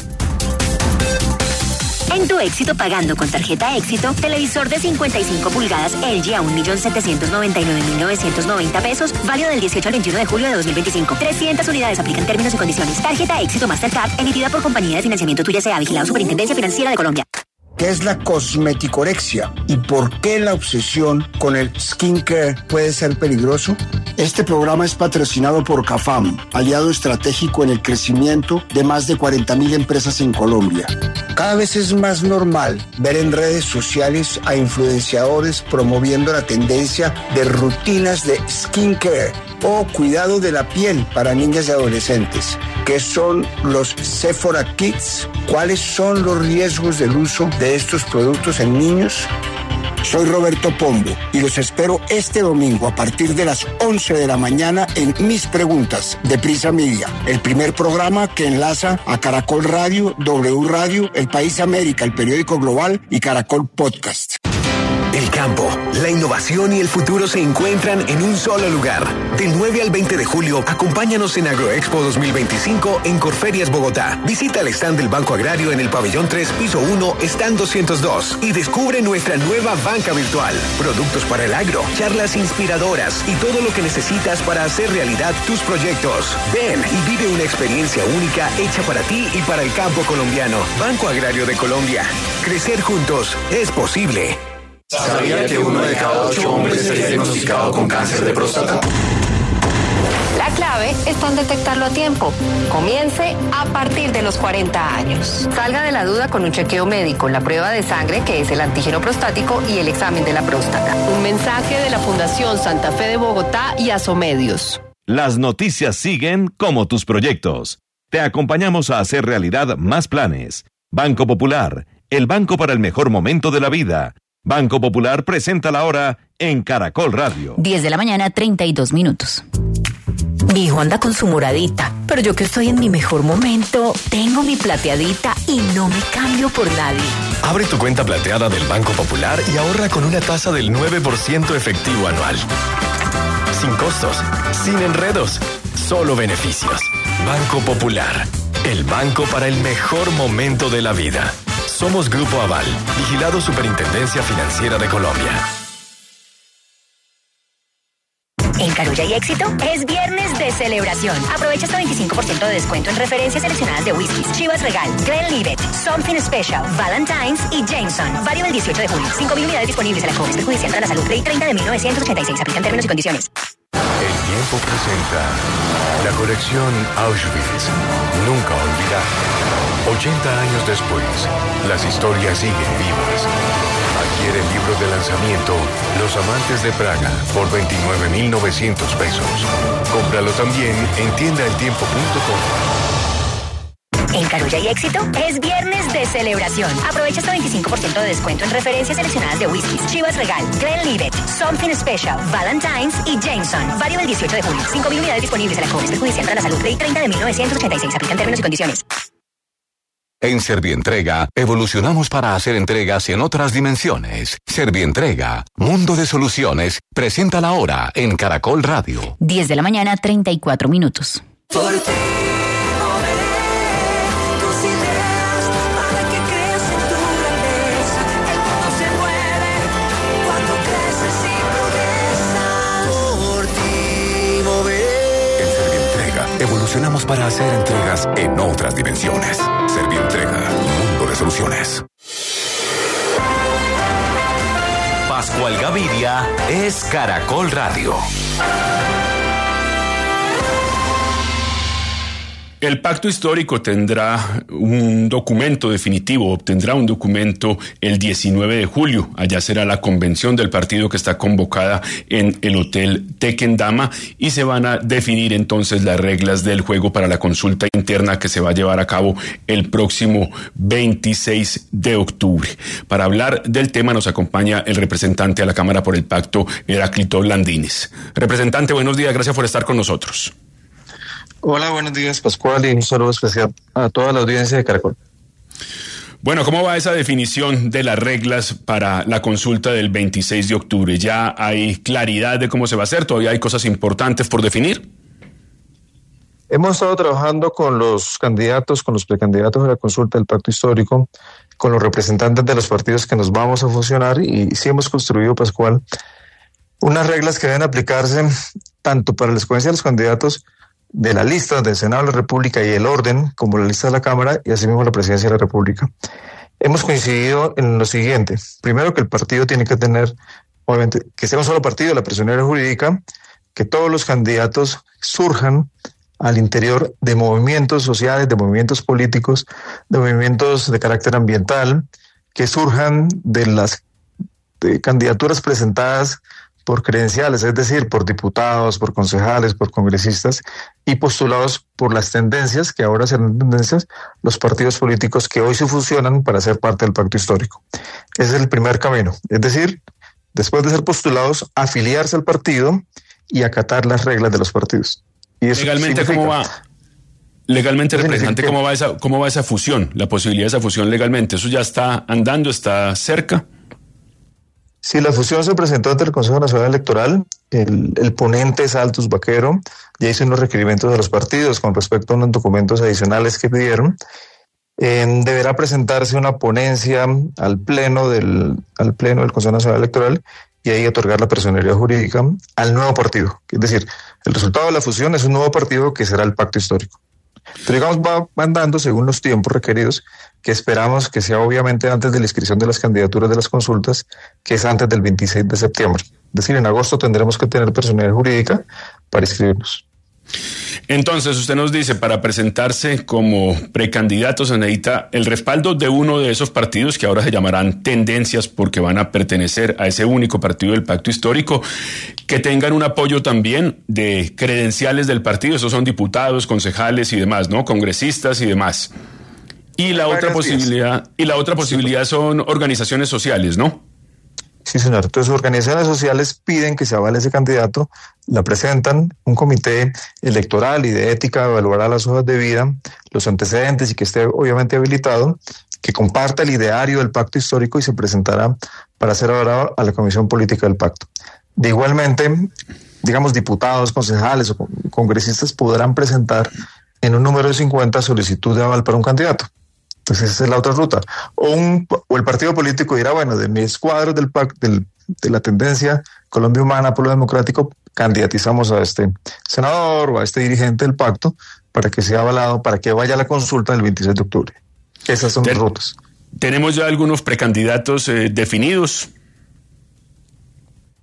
S18: En tu Éxito, pagando con tarjeta Éxito, televisor de cincuenta y cinco pulgadas L G a un millón setecientos noventa y nueve mil novecientos noventa pesos, válido del dieciocho al veintiuno de julio de dos mil veinticinco. trescientas unidades, aplican términos y condiciones. Tarjeta Éxito Mastercard, emitida por Compañía de Financiamiento Tuya S A, vigilado Superintendencia Financiera de Colombia.
S1: ¿Qué es la cosmeticorexia y por qué la obsesión con el skincare puede ser peligroso? Este programa es patrocinado por CAFAM, aliado estratégico en el crecimiento de más de cuarenta mil empresas en Colombia. Cada vez es más normal ver en redes sociales a influenciadores promoviendo la tendencia de rutinas de skincare o cuidado de la piel para niñas y adolescentes. ¿Qué son los Sephora Kids? ¿Cuáles son los riesgos del uso de estos productos en niños? Soy Roberto Pombo y los espero este domingo a partir de las once de la mañana en Mis Preguntas de Prisa Media, el primer programa que enlaza a Caracol Radio, W Radio, El País América, el periódico global y Caracol Podcast.
S19: El campo, la innovación y el futuro se encuentran en un solo lugar. Del nueve al veinte de julio, acompáñanos en Agroexpo dos mil veinticinco en Corferias, Bogotá. Visita el stand del Banco Agrario en el pabellón tres, piso uno, stand doscientos dos y descubre nuestra nueva banca virtual. Productos para el agro, charlas inspiradoras y todo lo que necesitas para hacer realidad tus proyectos. Ven y vive una experiencia única hecha para ti y para el campo colombiano. Banco Agrario de Colombia. Crecer juntos es posible.
S20: ¿Sabía que uno de cada ocho hombres es diagnosticado con cáncer de próstata?
S21: La clave está en detectarlo a tiempo. Comience a partir de los cuarenta años. Salga de la duda con un chequeo médico, la prueba de sangre, que es el antígeno prostático, y el examen de la próstata. Un mensaje de la Fundación Santa Fe de Bogotá y Asomedios.
S2: Las noticias siguen como tus proyectos. Te acompañamos a hacer realidad más planes. Banco Popular, el banco para el mejor momento de la vida. Banco Popular presenta la hora en Caracol Radio.
S10: diez de la mañana, treinta y dos minutos.
S22: Mi hijo anda con su moradita, pero yo que estoy en mi mejor momento, tengo mi plateadita y no me cambio por nadie.
S23: Abre tu cuenta plateada del Banco Popular y ahorra con una tasa del nueve por ciento efectivo anual. Sin costos, sin enredos, solo beneficios. Banco Popular, el banco para el mejor momento de la vida. Somos Grupo Aval, vigilado Superintendencia Financiera de Colombia.
S18: En Carulla y Éxito es viernes de celebración. Aprovecha hasta veinticinco por ciento de descuento en referencias seleccionadas de whiskies, Chivas Regal, Glenlivet, Something Special, Valentine's y Jameson. Válido el dieciocho de julio. cinco mil unidades disponibles en la Códice Judicial para la Salud. Ley treinta de mil novecientos ochenta y seis. Aplican términos y condiciones.
S23: El
S3: tiempo presenta la colección Auschwitz, nunca olvidada. ochenta años después, las historias siguen vivas. Adquiere el libro de lanzamiento Los Amantes de Praga por veintinueve mil novecientos pesos. Cómpralo también en tienda el tiempo punto com.
S18: En Carulla y Éxito es viernes de celebración. Aprovecha hasta veinticinco por ciento de descuento en referencias seleccionadas de whiskies, Chivas Regal, Glenlivet, Something Special, Valentine's y Jameson. Válido el dieciocho de julio. cinco mil unidades disponibles en la Comercio Judicial para la Salud. Ley treinta de mil novecientos ochenta y seis. Aplican términos y condiciones.
S2: En Servientrega, evolucionamos para hacer entregas en otras dimensiones. Servientrega, Mundo de Soluciones, presenta la hora en Caracol Radio.
S10: diez de la mañana, treinta y cuatro minutos.
S5: Por ti.
S3: Evolucionamos para hacer entregas en otras dimensiones. Servientrega, Mundo de Soluciones.
S8: Pascual Gaviria es Caracol Radio.
S9: El pacto histórico tendrá un documento definitivo, obtendrá un documento el diecinueve de julio. Allá será la convención del partido que está convocada en el Hotel Tequendama y se van a definir entonces las reglas del juego para la consulta interna que se va a llevar a cabo el próximo veintiséis de octubre. Para hablar del tema nos acompaña el representante a la Cámara por el Pacto, Heráclito Landines. Representante, buenos días, gracias por estar con nosotros.
S6: Hola, buenos días, Pascual, y un saludo especial a toda la audiencia de Caracol.
S9: Bueno, ¿cómo va esa definición de las reglas para la consulta del veintiséis de octubre? ¿Ya hay claridad de cómo se va a hacer? ¿Todavía hay cosas importantes por definir?
S6: Hemos estado trabajando con los candidatos, con los precandidatos de la consulta del pacto histórico, con los representantes de los partidos que nos vamos a fusionar, y sí hemos construido, Pascual, unas reglas que deben aplicarse tanto para la escogencia de los candidatos de la lista del Senado de la República y el orden, como la lista de la Cámara y asimismo la Presidencia de la República. Hemos coincidido en lo siguiente. Primero, que el partido tiene que tener, obviamente, que sea un solo partido, la personería jurídica, que todos los candidatos surjan al interior de movimientos sociales, de movimientos políticos, de movimientos de carácter ambiental, que surjan de las de candidaturas presentadas por credenciales, es decir, por diputados, por concejales, por congresistas, y postulados por las tendencias, que ahora serán tendencias, los partidos políticos que hoy se fusionan para ser parte del pacto histórico. Ese es el primer camino, es decir, después de ser postulados, afiliarse al partido y acatar las reglas de los partidos. Y eso
S9: legalmente, ¿cómo va? Legalmente, representante, ¿cómo va esa, cómo va esa fusión? La posibilidad de esa fusión legalmente, ¿eso ya está andando, está cerca?
S6: Sí, la fusión se presentó ante el Consejo Nacional Electoral. El, el ponente es Altus Vaquero, ya hizo unos requerimientos de los partidos con respecto a unos documentos adicionales que pidieron. Eh, deberá presentarse una ponencia al pleno del al pleno del Consejo Nacional Electoral y ahí otorgar la personería jurídica al nuevo partido. Es decir, el resultado de la fusión es un nuevo partido que será el pacto histórico. Pero digamos, va andando según los tiempos requeridos, que esperamos que sea obviamente antes de la inscripción de las candidaturas de las consultas, que es antes del veintiséis de septiembre. Es decir, en agosto tendremos que tener personalidad jurídica para inscribirnos.
S9: Entonces, usted nos dice, para presentarse como precandidato se necesita el respaldo de uno de esos partidos que ahora se llamarán tendencias porque van a pertenecer a ese único partido del pacto histórico, que tengan un apoyo también de credenciales del partido, esos son diputados, concejales y demás, ¿no? Congresistas y demás. Y la otra posibilidad, y la otra posibilidad son organizaciones sociales, ¿no?
S6: Sí, señor. Entonces, organizaciones sociales piden que se avale ese candidato, la presentan, un comité electoral y de ética evaluará las hojas de vida, los antecedentes y que esté obviamente habilitado, que comparta el ideario del pacto histórico y se presentará para ser evaluado a la Comisión Política del Pacto. De igualmente, digamos, diputados, concejales o congresistas podrán presentar en un número de cincuenta solicitud de aval para un candidato. Entonces esa es la otra ruta. O, un, o el partido político dirá, bueno, de mis cuadros del pacto, del, de la tendencia Colombia Humana, Pueblo Democrático, candidatizamos a este senador o a este dirigente del pacto para que sea avalado, para que vaya a la consulta del veintiséis de octubre. Esas son las rutas.
S9: ¿Tenemos ya algunos precandidatos eh, definidos?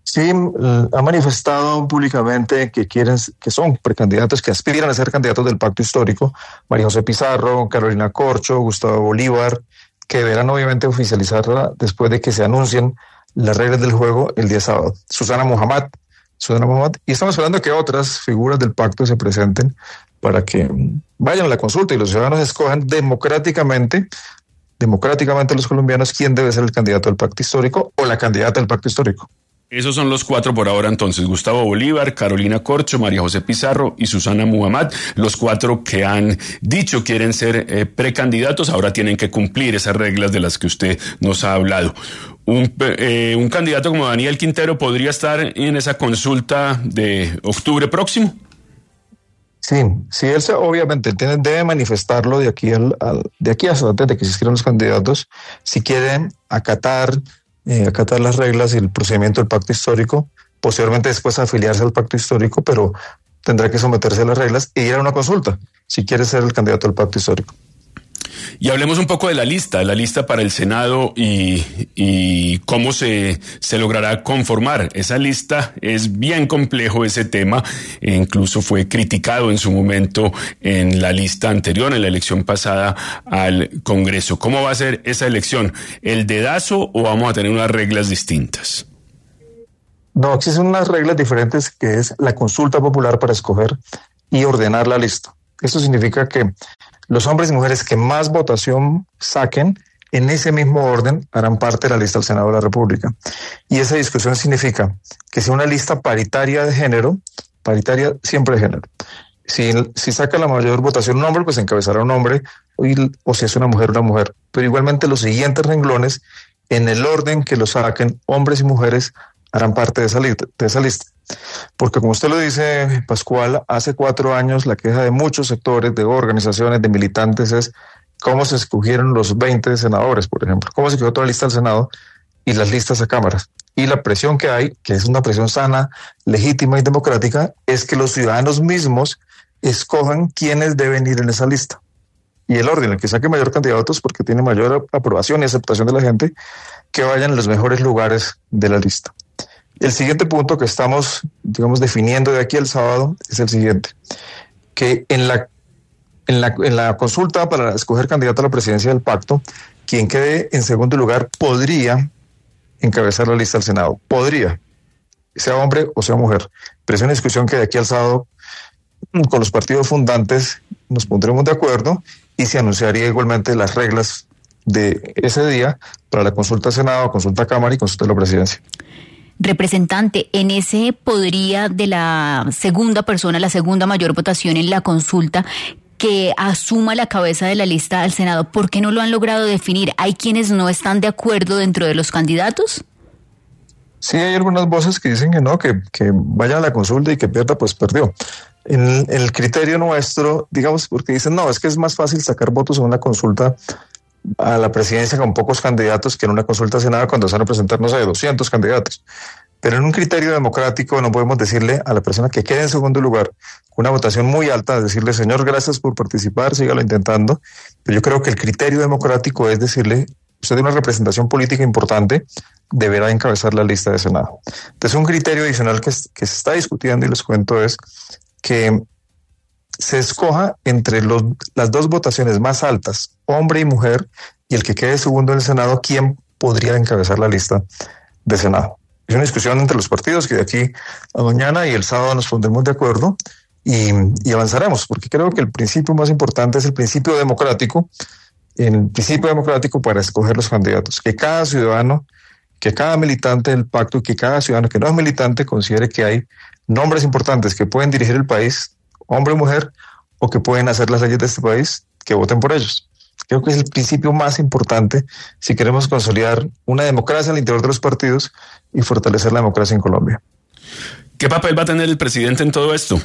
S6: Sí, ha manifestado públicamente que quieren, que son precandidatos, que aspiran a ser candidatos del Pacto Histórico, María José Pizarro, Carolina Corcho, Gustavo Bolívar, que deberán obviamente oficializarla después de que se anuncien las reglas del juego el día sábado. Susana Muhammad, Susana Muhammad, y estamos esperando que otras figuras del pacto se presenten para que vayan a la consulta y los ciudadanos escojan democráticamente, democráticamente los colombianos quién debe ser el candidato del Pacto Histórico o la candidata del Pacto Histórico.
S9: Esos son los cuatro por ahora entonces, Gustavo Bolívar, Carolina Corcho, María José Pizarro y Susana Muhammad, los cuatro que han dicho quieren ser eh, precandidatos, ahora tienen que cumplir esas reglas de las que usted nos ha hablado. Un, eh, un candidato como Daniel Quintero podría estar en esa consulta de octubre próximo.
S6: Sí, sí, él se, obviamente tiene, debe manifestarlo de aquí al, al de aquí hasta antes de que se inscriban los candidatos, si quieren acatar Eh, acatar las reglas y el procedimiento del Pacto Histórico, posteriormente después afiliarse al Pacto Histórico, pero tendrá que someterse a las reglas e ir a una consulta si quiere ser el candidato al Pacto Histórico.
S9: Y hablemos un poco de la lista, la lista para el Senado y, y cómo se, se logrará conformar. Esa lista es bien complejo, ese tema, e incluso fue criticado en su momento en la lista anterior, en la elección pasada al Congreso. ¿Cómo va a ser esa elección? ¿El dedazo o vamos a tener unas reglas distintas?
S6: No, existen unas reglas diferentes que es la consulta popular para escoger y ordenar la lista. Esto significa que los hombres y mujeres que más votación saquen en ese mismo orden harán parte de la lista del Senado de la República. Y esa discusión significa que si una lista paritaria de género, paritaria siempre de género, si, si saca la mayor votación un hombre, pues encabezará un hombre, o, o si es una mujer, una mujer. Pero igualmente los siguientes renglones, en el orden que los saquen, hombres y mujeres harán parte de esa, li- de esa lista. Porque como usted lo dice, Pascual, hace cuatro años la queja de muchos sectores, de organizaciones, de militantes es cómo se escogieron los veinte senadores, por ejemplo, cómo se quedó toda la lista al Senado y las listas a cámaras. Y la presión que hay, que es una presión sana, legítima y democrática, es que los ciudadanos mismos escojan quiénes deben ir en esa lista. Y el orden, el que saque mayor candidatos, porque tiene mayor aprobación y aceptación de la gente, que vayan en los mejores lugares de la lista. El siguiente punto que estamos, digamos, definiendo de aquí al sábado es el siguiente, que en la, en la, en la consulta para escoger candidato a la presidencia del pacto, quien quede en segundo lugar podría encabezar la lista al Senado, podría, sea hombre o sea mujer, pero es una discusión que de aquí al sábado con los partidos fundantes nos pondremos de acuerdo y se anunciaría igualmente las reglas de ese día para la consulta al Senado, consulta a Cámara y consulta a la presidencia.
S10: Representante, en ese podría de la segunda persona, la segunda mayor votación en la consulta, que asuma la cabeza de la lista al Senado, ¿por qué no lo han logrado definir? ¿Hay quienes no están de acuerdo dentro de los candidatos?
S6: Sí, hay algunas voces que dicen que no, que, que vaya a la consulta y que pierda, pues perdió. En el criterio nuestro, digamos, porque dicen, no, es que es más fácil sacar votos en una consulta a la presidencia con pocos candidatos que en una consulta al Senado cuando se van a presentar, no sé, doscientos candidatos. Pero en un criterio democrático no podemos decirle a la persona que quede en segundo lugar con una votación muy alta, decirle, señor, gracias por participar, sígalo intentando. Pero yo creo que el criterio democrático es decirle, usted tiene una representación política importante, deberá encabezar la lista de Senado. Entonces, un criterio adicional que, que se está discutiendo, y les cuento, es que se escoja entre los, las dos votaciones más altas, hombre y mujer, y el que quede segundo en el Senado, quién podría encabezar la lista de Senado. Es una discusión entre los partidos que de aquí a mañana y el sábado nos pondremos de acuerdo y, y avanzaremos, porque creo que el principio más importante es el principio democrático, el principio democrático para escoger los candidatos, que cada ciudadano, que cada militante del pacto, que cada ciudadano que no es militante considere que hay nombres importantes que pueden dirigir el país, hombre o mujer, o que pueden hacer las leyes de este país, que voten por ellos. Creo que es el principio más importante si queremos consolidar una democracia al interior de los partidos y fortalecer la democracia en Colombia.
S9: ¿Qué papel va a tener el presidente en todo esto?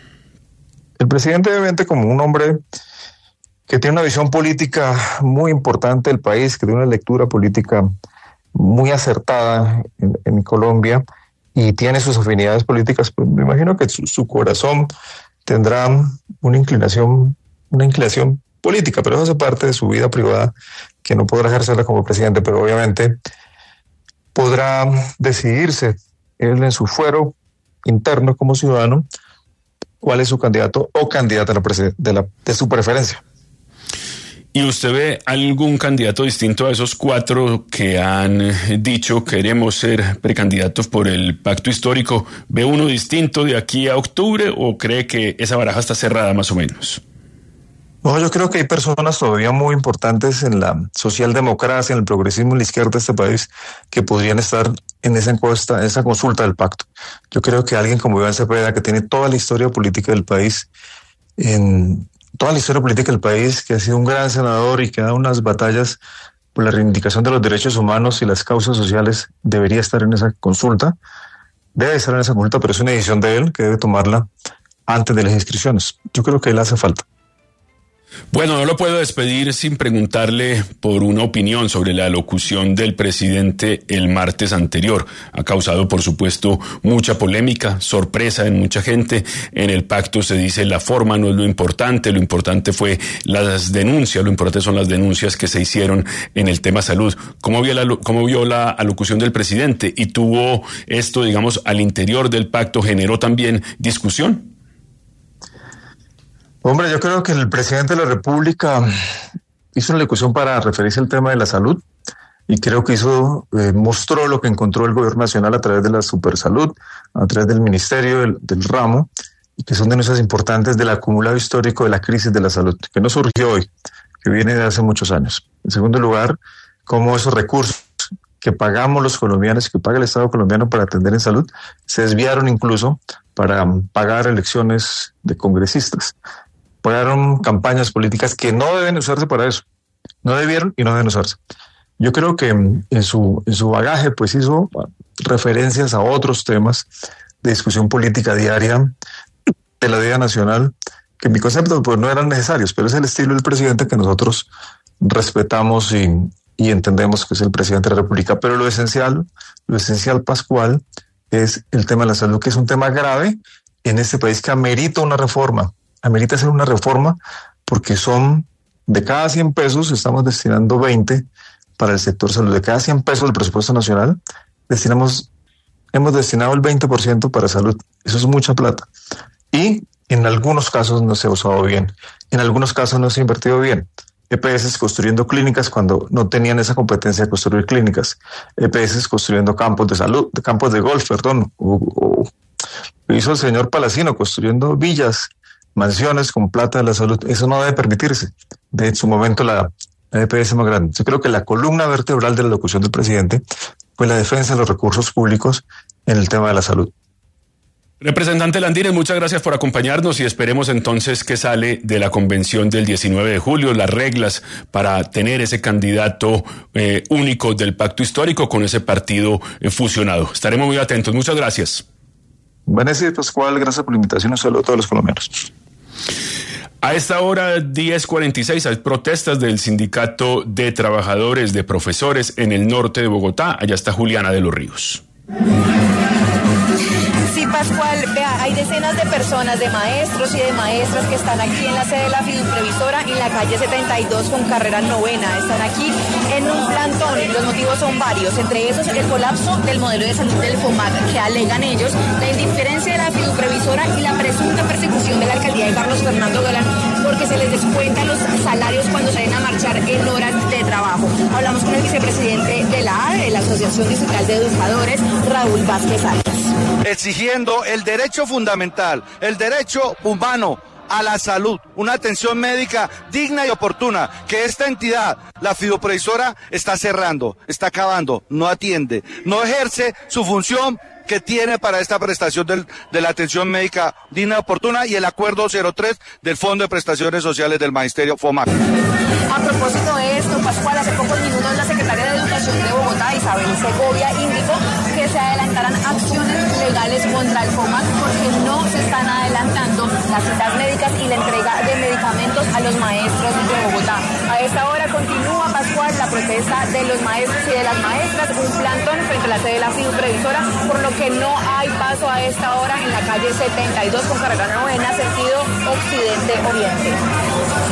S6: El presidente obviamente como un hombre que tiene una visión política muy importante del país, que tiene una lectura política muy acertada en, en Colombia y tiene sus afinidades políticas, pues me imagino que su, su corazón tendrá una inclinación, una inclinación política, pero eso hace parte de su vida privada, que no podrá ejercerla como presidente, pero obviamente podrá decidirse él en su fuero interno como ciudadano, cuál es su candidato o candidata de, la, de su preferencia.
S9: ¿Y usted ve algún candidato distinto a esos cuatro que han dicho queremos ser precandidatos por el pacto histórico? ¿Ve uno distinto de aquí a octubre o cree que esa baraja está cerrada más o menos?
S6: No, yo creo que hay personas todavía muy importantes en la socialdemocracia, en el progresismo, en la izquierda de este país, que podrían estar en esa encuesta, en esa consulta del pacto. Yo creo que alguien como Iván Cepeda, que tiene toda la historia política del país, en toda la historia política del país, que ha sido un gran senador y que ha dado unas batallas por la reivindicación de los derechos humanos y las causas sociales, debería estar en esa consulta. Debe estar en esa consulta, pero es una decisión de él que debe tomarla antes de las inscripciones. Yo creo que él hace falta.
S9: Bueno, no lo puedo despedir sin preguntarle por una opinión sobre la alocución del presidente el martes anterior. Ha causado, por supuesto, mucha polémica, sorpresa en mucha gente. En el pacto se dice la forma no es lo importante, lo importante fue las denuncias, lo importante son las denuncias que se hicieron en el tema salud. ¿Cómo vio la, cómo vio la alocución del presidente? ¿Y tuvo esto, digamos, al interior del pacto, generó también discusión?
S6: Hombre, yo creo que el presidente de la República hizo una locución para referirse al tema de la salud y creo que hizo, eh, mostró lo que encontró el gobierno nacional a través de la Supersalud, a través del ministerio, del, del ramo, y que son denuncias importantes del acumulado histórico de la crisis de la salud, que no surgió hoy, que viene de hace muchos años. En segundo lugar, cómo esos recursos que pagamos los colombianos, que paga el Estado colombiano para atender en salud, se desviaron incluso para pagar elecciones de congresistas. Pagaron campañas políticas que no deben usarse para eso. No debieron y no deben usarse. Yo creo que en su, en su bagaje pues hizo referencias a otros temas de discusión política diaria de la vida nacional, que en mi concepto pues no eran necesarios, pero es el estilo del presidente que nosotros respetamos y, y entendemos que es el presidente de la República. Pero lo esencial, lo esencial, Pascual, es el tema de la salud, que es un tema grave en este país que amerita una reforma. Amerita hacer una reforma porque son de cada cien pesos, estamos destinando veinte para el sector salud. De cada cien pesos del presupuesto nacional, destinamos, hemos destinado el veinte por ciento para salud. Eso es mucha plata. Y en algunos casos no se ha usado bien. En algunos casos no se ha invertido bien. E P S construyendo clínicas cuando no tenían esa competencia de construir clínicas. E P S construyendo campos de salud, campos de golf, perdón. O, o, lo hizo el señor Palacino construyendo villas, mansiones con plata de la salud. Eso no debe permitirse. De su momento la, la E P S más grande. Yo creo que la columna vertebral de la locución del presidente fue la defensa de los recursos públicos en el tema de la salud.
S9: Representante Landines, muchas gracias por acompañarnos y esperemos entonces que sale de la convención del diecinueve de julio las reglas para tener ese candidato eh, único del pacto histórico con ese partido eh, fusionado. Estaremos muy atentos. Muchas gracias.
S6: Buenas noches, Pascual. Gracias por la invitación. Un saludo a todos los colombianos.
S9: A esta hora, diez cuarenta y seis, hay protestas del Sindicato de Trabajadores de Profesores en el norte de Bogotá. Allá está Juliana de los Ríos.
S4: Sí, Pascual, vea, hay decenas de personas, de maestros y de maestras que están aquí en la sede de la Fiduprevisora en la calle setenta y dos con carrera novena. Están aquí en un plantón. Los motivos son varios, entre esos el colapso del modelo de salud del FOMAC, que alegan ellos, la indiferencia de la Fiduprevisora y la presunta persecución de la alcaldía de Carlos Fernando Galán, porque se les descuentan los salarios cuando salen a marchar en horas de trabajo. Hablamos con el vicepresidente de la A D E, la Asociación Distrital de Educadores, Raúl Vázquez Arias.
S5: Exigiendo el derecho fundamental, el derecho humano a la salud, una atención médica digna y oportuna, que esta entidad, la Fiduprevisora, está cerrando, está acabando, no atiende, no ejerce su función que tiene para esta prestación del, de la atención médica digna y oportuna, y el acuerdo cero tres del Fondo de Prestaciones Sociales del Magisterio FOMAC.
S4: A propósito de esto, Pascual, hace pocos minutos la secretaria de Educación de Bogotá, Isabel Segovia, indicó que se adelantarán acciones legales contra el FOMAC porque no se están adelantando las citas médicas y la entrega de medicamentos a los maestros de Bogotá. A esta hora continúa, Pascual, la protesta de los maestros y de las maestras, un plantón frente a la sede de la Fiduprevisora, por lo que no hay paso a esta hora en la calle setenta y dos con carrera novena, sentido occidente-oriente.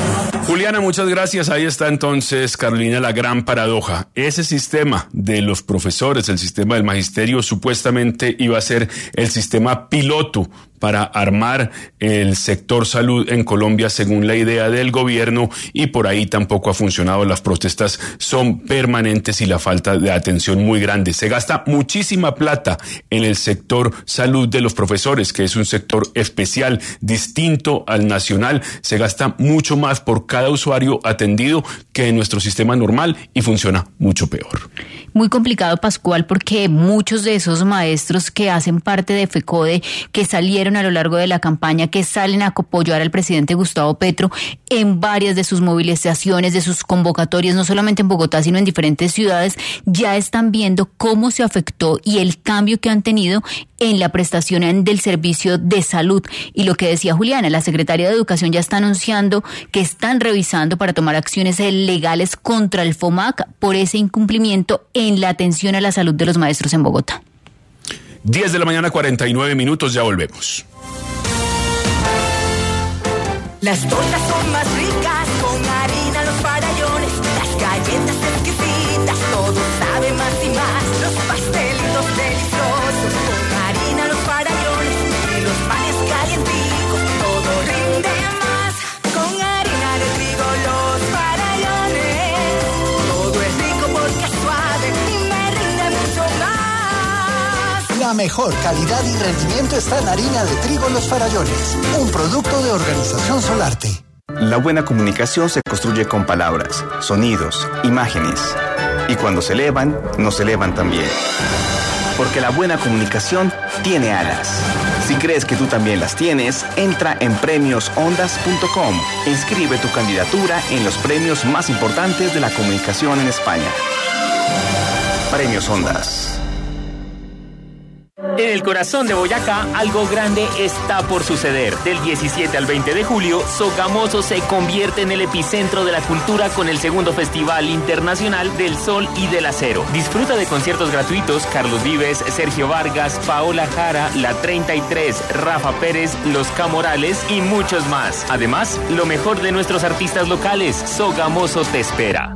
S9: Juliana, muchas gracias. Ahí está entonces, Carolina, la gran paradoja. Ese sistema de los profesores, el sistema del magisterio, supuestamente iba a ser el sistema piloto para armar el sector salud en Colombia según la idea del gobierno, y por ahí tampoco ha funcionado. Las protestas son permanentes y la falta de atención muy grande. Se gasta muchísima plata en el sector salud de los profesores, que es un sector especial, distinto al nacional. Se gasta mucho más por cada usuario atendido que en nuestro sistema normal y funciona mucho peor.
S10: Muy complicado, Pascual, porque muchos de esos maestros que hacen parte de FECODE, que salieron a lo largo de la campaña, que salen a apoyar al presidente Gustavo Petro en varias de sus movilizaciones, de sus convocatorias, no solamente en Bogotá, sino en diferentes ciudades, ya están viendo cómo se afectó y el cambio que han tenido en la prestación del servicio de salud. Y lo que decía Juliana, la secretaria de Educación ya está anunciando que están revisando para tomar acciones legales contra el FOMAC por ese incumplimiento en la atención a la salud de los maestros en Bogotá.
S9: diez de la mañana, cuarenta y nueve minutos, ya volvemos.
S7: Las tortas son más ricas con harina Los Farallones, las galletas exquisitas, todo sabe más y más, los pastelitos deliciosos con harina Los Farallones y los panes calienticos, todo rinde más con harina de trigo Los Farallones, todo es rico porque es suave y me rinde mucho más.
S11: La mejor calidad y rendimiento está en harina de trigo Los Farallones, un producto de Organización Solarte.
S12: La buena comunicación se construye con palabras, sonidos, imágenes. Y cuando se elevan, nos elevan también. Porque la buena comunicación tiene alas. Si crees que tú también las tienes, entra en premios ondas punto com e inscribe tu candidatura en los premios más importantes de la comunicación en España. Premios Ondas.
S24: En el corazón de Boyacá, algo grande está por suceder. Del diecisiete al veinte de julio, Sogamoso se convierte en el epicentro de la cultura con el segundo Festival Internacional del Sol y del Acero. Disfruta de conciertos gratuitos: Carlos Vives, Sergio Vargas, Paola Jara, La treinta y tres, Rafa Pérez, Los Camorales y muchos más. Además, lo mejor de nuestros artistas locales. Sogamoso te espera.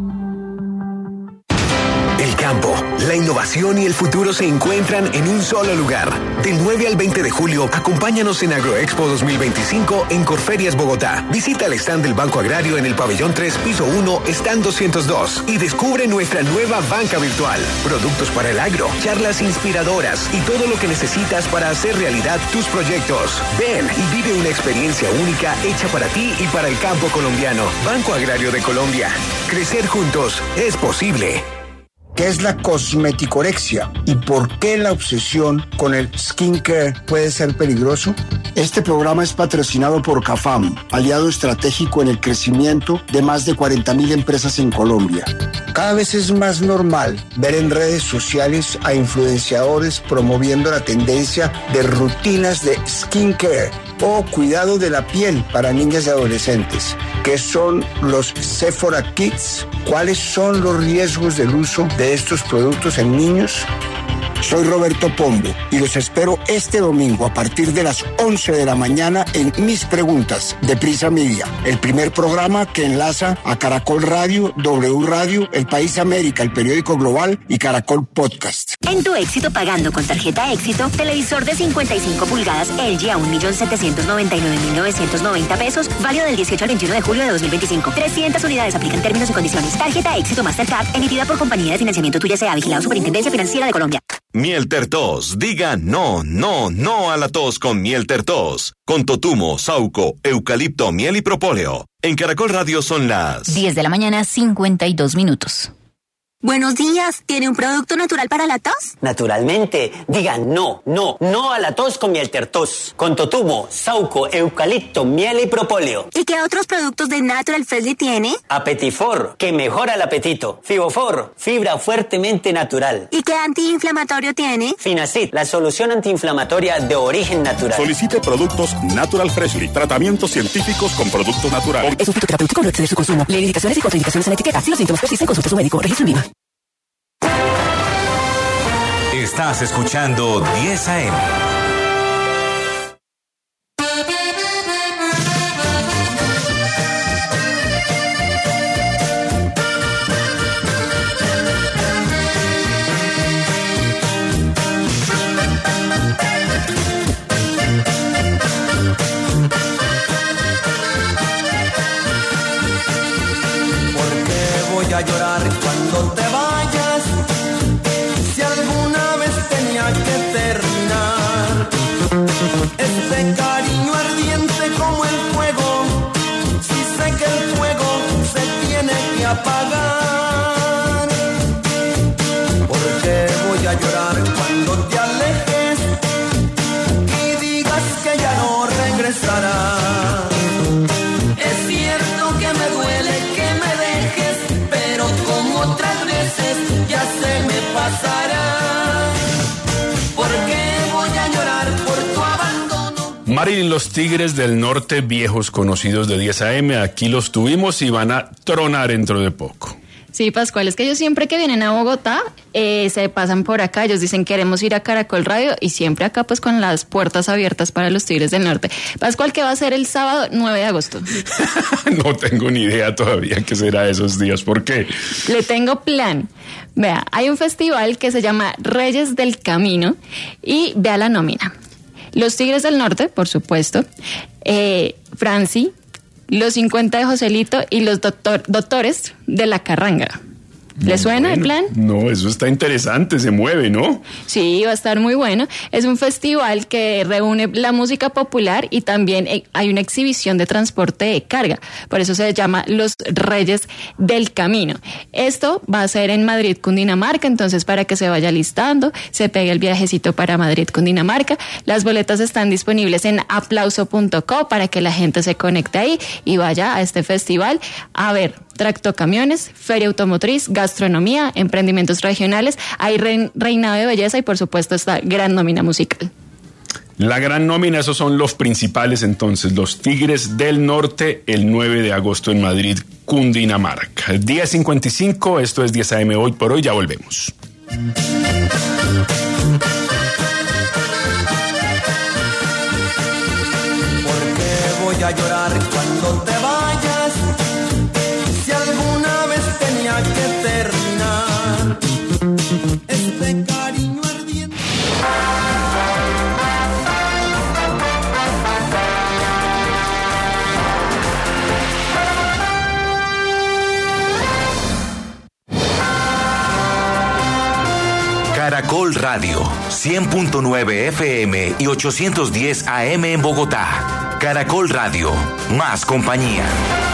S19: El campo, la innovación y el futuro se encuentran en un solo lugar. Del nueve al veinte de julio, acompáñanos en Agroexpo dos mil veinticinco en Corferias, Bogotá. Visita el stand del Banco Agrario en el pabellón tres, piso uno, stand doscientos dos y descubre nuestra nueva banca virtual. Productos para el agro, charlas inspiradoras y todo lo que necesitas para hacer realidad tus proyectos. Ven y vive una experiencia única hecha para ti y para el campo colombiano. Banco Agrario de Colombia. Crecer juntos es posible.
S1: ¿Qué es la cosmeticorexia y por qué la obsesión con el skincare puede ser peligroso? Este programa es patrocinado por CAFAM, aliado estratégico en el crecimiento de más de cuarenta mil empresas en Colombia. Cada vez es más normal ver en redes sociales a influenciadores promoviendo la tendencia de rutinas de skincare o cuidado de la piel para niñas y adolescentes. ¿Qué son los Sephora Kids? ¿Cuáles son los riesgos del uso de estos productos en niños? Soy Roberto Pombo y los espero este domingo a partir de las once de la mañana en Mis Preguntas de Prisa Media, el primer programa que enlaza a Caracol Radio, W Radio, El País América, el periódico global y Caracol Podcast.
S18: En tu éxito pagando con tarjeta Éxito, televisor de cincuenta y cinco pulgadas L G a un millón setecientos noventa y nueve mil novecientos noventa pesos, válido del dieciocho al veintiuno de julio de dos mil veinticinco. trescientas unidades, aplican términos y condiciones. Tarjeta Éxito Mastercard, emitida por Compañía de Financiamiento Tuya S A, vigilado Superintendencia Financiera de Colombia.
S2: Miel Tertos. Diga no, no, no a la tos con Miel Tertos. Con totumo, sauco, eucalipto, miel y propóleo. En Caracol Radio son las
S10: diez de la mañana, cincuenta y dos minutos.
S25: Buenos días, ¿tiene un producto natural para la tos?
S26: Naturalmente, diga no, no, no a la tos con Miel Tertos. Con totumo, sauco, eucalipto, miel y propóleo.
S25: ¿Y qué otros productos de Natural Freshly tiene?
S26: Apetifor, que mejora el apetito. Fibofor, fibra fuertemente natural.
S25: ¿Y qué antiinflamatorio tiene?
S26: Finacid, la solución antiinflamatoria de origen natural.
S27: Solicite productos Natural Freshly, tratamientos científicos con productos naturales.
S22: Es un fitoterapéutico, no excede su consumo. Lee indicaciones y contraindicaciones en la etiqueta. Si los síntomas persisten, consulte a su médico. Registro en Lima.
S8: Estás escuchando diez A M.
S13: a llorar cuando te vayas, si alguna vez tenía que terminar. Este cariño ardiente como el fuego, si sé que el fuego se tiene que apagar. ¿Por qué voy a llorar cuando te alejes y digas que ya no regresarás? Es cierto que me duele que me dejes, pero como otras veces ya se me pasará. ¿Por qué voy a llorar por tu abandono?
S9: Marilyn, los Tigres del Norte, viejos conocidos de diez A M, aquí los tuvimos y van a tronar dentro de poco.
S14: Sí, Pascual, es que ellos siempre que vienen a Bogotá eh, se pasan por acá, ellos dicen queremos ir a Caracol Radio y siempre acá pues con las puertas abiertas para los Tigres del Norte. Pascual, ¿qué va a ser el sábado nueve de agosto?
S9: No tengo ni idea todavía qué será esos días, ¿por qué?
S14: Le tengo plan. Vea, hay un festival que se llama Reyes del Camino y vea la nómina. Los Tigres del Norte, por supuesto, eh, Franci, los cincuenta de Joselito y los doctor, doctores de la Carranga. ¿Le suena el plan?
S9: No, eso está interesante, se mueve, ¿no?
S14: Sí, va a estar muy bueno. Es un festival que reúne la música popular y también hay una exhibición de transporte de carga. Por eso se llama Los Reyes del Camino. Esto va a ser en Madrid, Cundinamarca, entonces para que se vaya listando, se pegue el viajecito para Madrid, Cundinamarca. Las boletas están disponibles en aplauso punto co para que la gente se conecte ahí y vaya a este festival a ver tractocamiones, feria automotriz, gastronomía, emprendimientos regionales, hay rein, reinado de belleza y por supuesto esta gran nómina musical.
S9: La gran nómina, esos son los principales entonces, los Tigres del Norte, el nueve de agosto en Madrid, Cundinamarca. diez cincuenta y cinco, esto es diez A M hoy por hoy, ya volvemos.
S13: ¿Por qué voy a llorar cuando te vayas? Si alguna vez tenía que terminar este cariño ardiente.
S8: Caracol Radio, cien punto nueve F M y ochocientos diez A M en Bogotá. Caracol Radio, más compañía.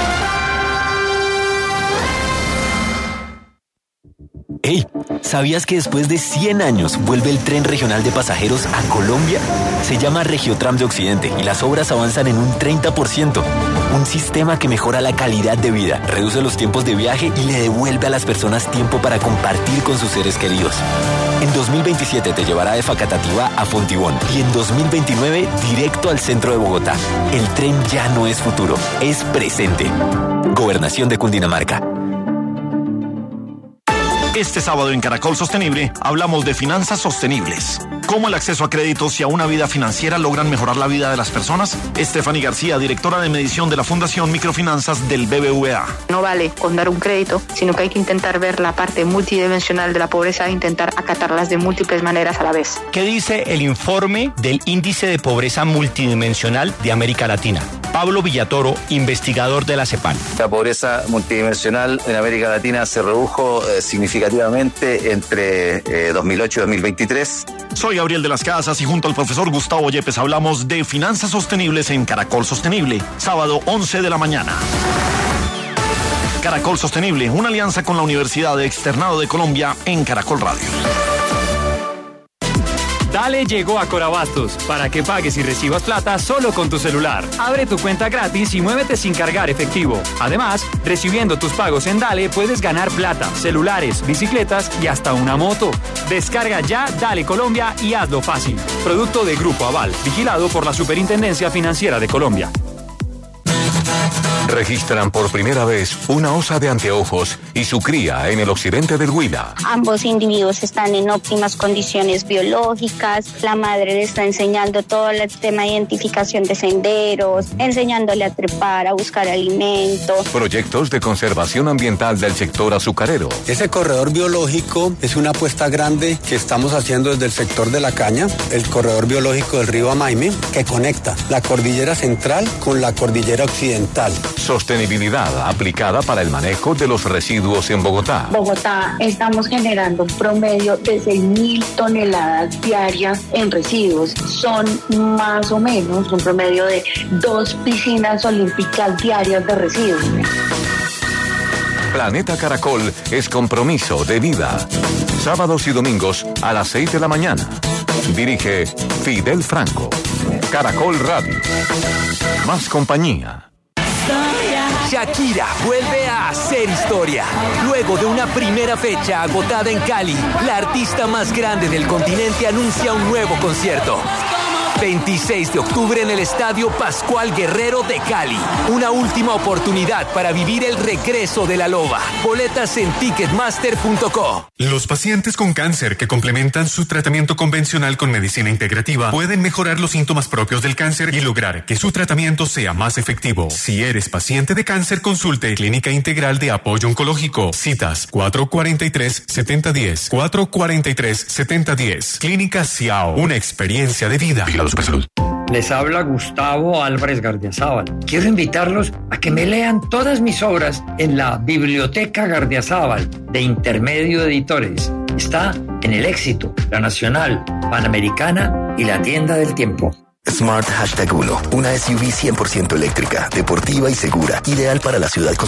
S15: Hey, ¿sabías que después de cien años vuelve el tren regional de pasajeros a Colombia? Se llama Regiotram de Occidente y las obras avanzan en un treinta por ciento. Un sistema que mejora la calidad de vida, reduce los tiempos de viaje y le devuelve a las personas tiempo para compartir con sus seres queridos. En dos mil veintisiete te llevará de Facatativá a Fontibón y en dos mil veintinueve directo al centro de Bogotá. El tren ya no es futuro, es presente. Gobernación de Cundinamarca.
S16: Este sábado en Caracol Sostenible hablamos de finanzas sostenibles. ¿Cómo el acceso a créditos y a una vida financiera logran mejorar la vida de las personas? Estefanía García, directora de medición de la Fundación Microfinanzas del B B V A.
S17: No vale con dar un crédito, sino que hay que intentar ver la parte multidimensional de la pobreza e intentar acatarlas de múltiples maneras a la vez.
S20: ¿Qué dice el informe del Índice de Pobreza Multidimensional de América Latina? Pablo Villatoro, investigador de la CEPAL.
S21: La pobreza multidimensional en América Latina se redujo eh, significativamente entre eh, dos mil ocho y dos mil veintitrés.
S16: Soy Gabriel de las Casas y junto al profesor Gustavo Yepes hablamos de finanzas sostenibles en Caracol Sostenible, sábado once de la mañana. Caracol Sostenible, una alianza con la Universidad de Externado de Colombia en Caracol Radio.
S28: Dale llegó a Corabastos para que pagues y recibas plata solo con tu celular. Abre tu cuenta gratis y muévete sin cargar efectivo. Además, recibiendo tus pagos en Dale puedes ganar plata, celulares, bicicletas y hasta una moto. Descarga ya Dale Colombia y hazlo fácil. Producto de Grupo Aval, vigilado por la Superintendencia Financiera de Colombia.
S2: Registran por primera vez una osa de anteojos y su cría en el occidente del Huila.
S29: Ambos individuos están en óptimas condiciones biológicas. La madre le está enseñando todo el tema de identificación de senderos, enseñándole a trepar, a buscar alimento.
S2: Proyectos de conservación ambiental del sector azucarero.
S30: Ese corredor biológico es una apuesta grande que estamos haciendo desde el sector de la caña, el corredor biológico del río Amaime, que conecta la cordillera central con la cordillera occidental.
S2: Sostenibilidad aplicada para el manejo de los residuos en Bogotá.
S3: Bogotá estamos generando un promedio de seis mil toneladas diarias en residuos. Son más o menos un promedio de dos piscinas olímpicas diarias de residuos.
S2: Planeta Caracol es compromiso de vida. Sábados y domingos a las seis de la mañana. Dirige Fidel Franco. Caracol Radio. Más compañía.
S4: Shakira vuelve a hacer historia. Luego de una primera fecha agotada en Cali, la artista más grande del continente anuncia un nuevo concierto. veintiséis de octubre en el Estadio Pascual Guerrero de Cali. Una última oportunidad para vivir el regreso de la loba. Boletas en ticketmaster punto co.
S5: Los pacientes con cáncer que complementan su tratamiento convencional con medicina integrativa pueden mejorar los síntomas propios del cáncer y lograr que su tratamiento sea más efectivo. Si eres paciente de cáncer, consulte Clínica Integral de Apoyo Oncológico. Citas cuatro cuatro tres, siete cero uno cero, cuatro cuatro tres, siete cero uno cero. Clínica Ciao, una experiencia de vida. Supersalud.
S6: Les habla Gustavo Álvarez Gardiazabal. Quiero invitarlos a que me lean todas mis obras en la Biblioteca Gardiazabal de Intermedio Editores. Está en El Éxito, La Nacional, Panamericana y La Tienda del Tiempo.
S7: Smart Hashtag uno, una S U V cien por ciento eléctrica, deportiva y segura, ideal para la ciudad con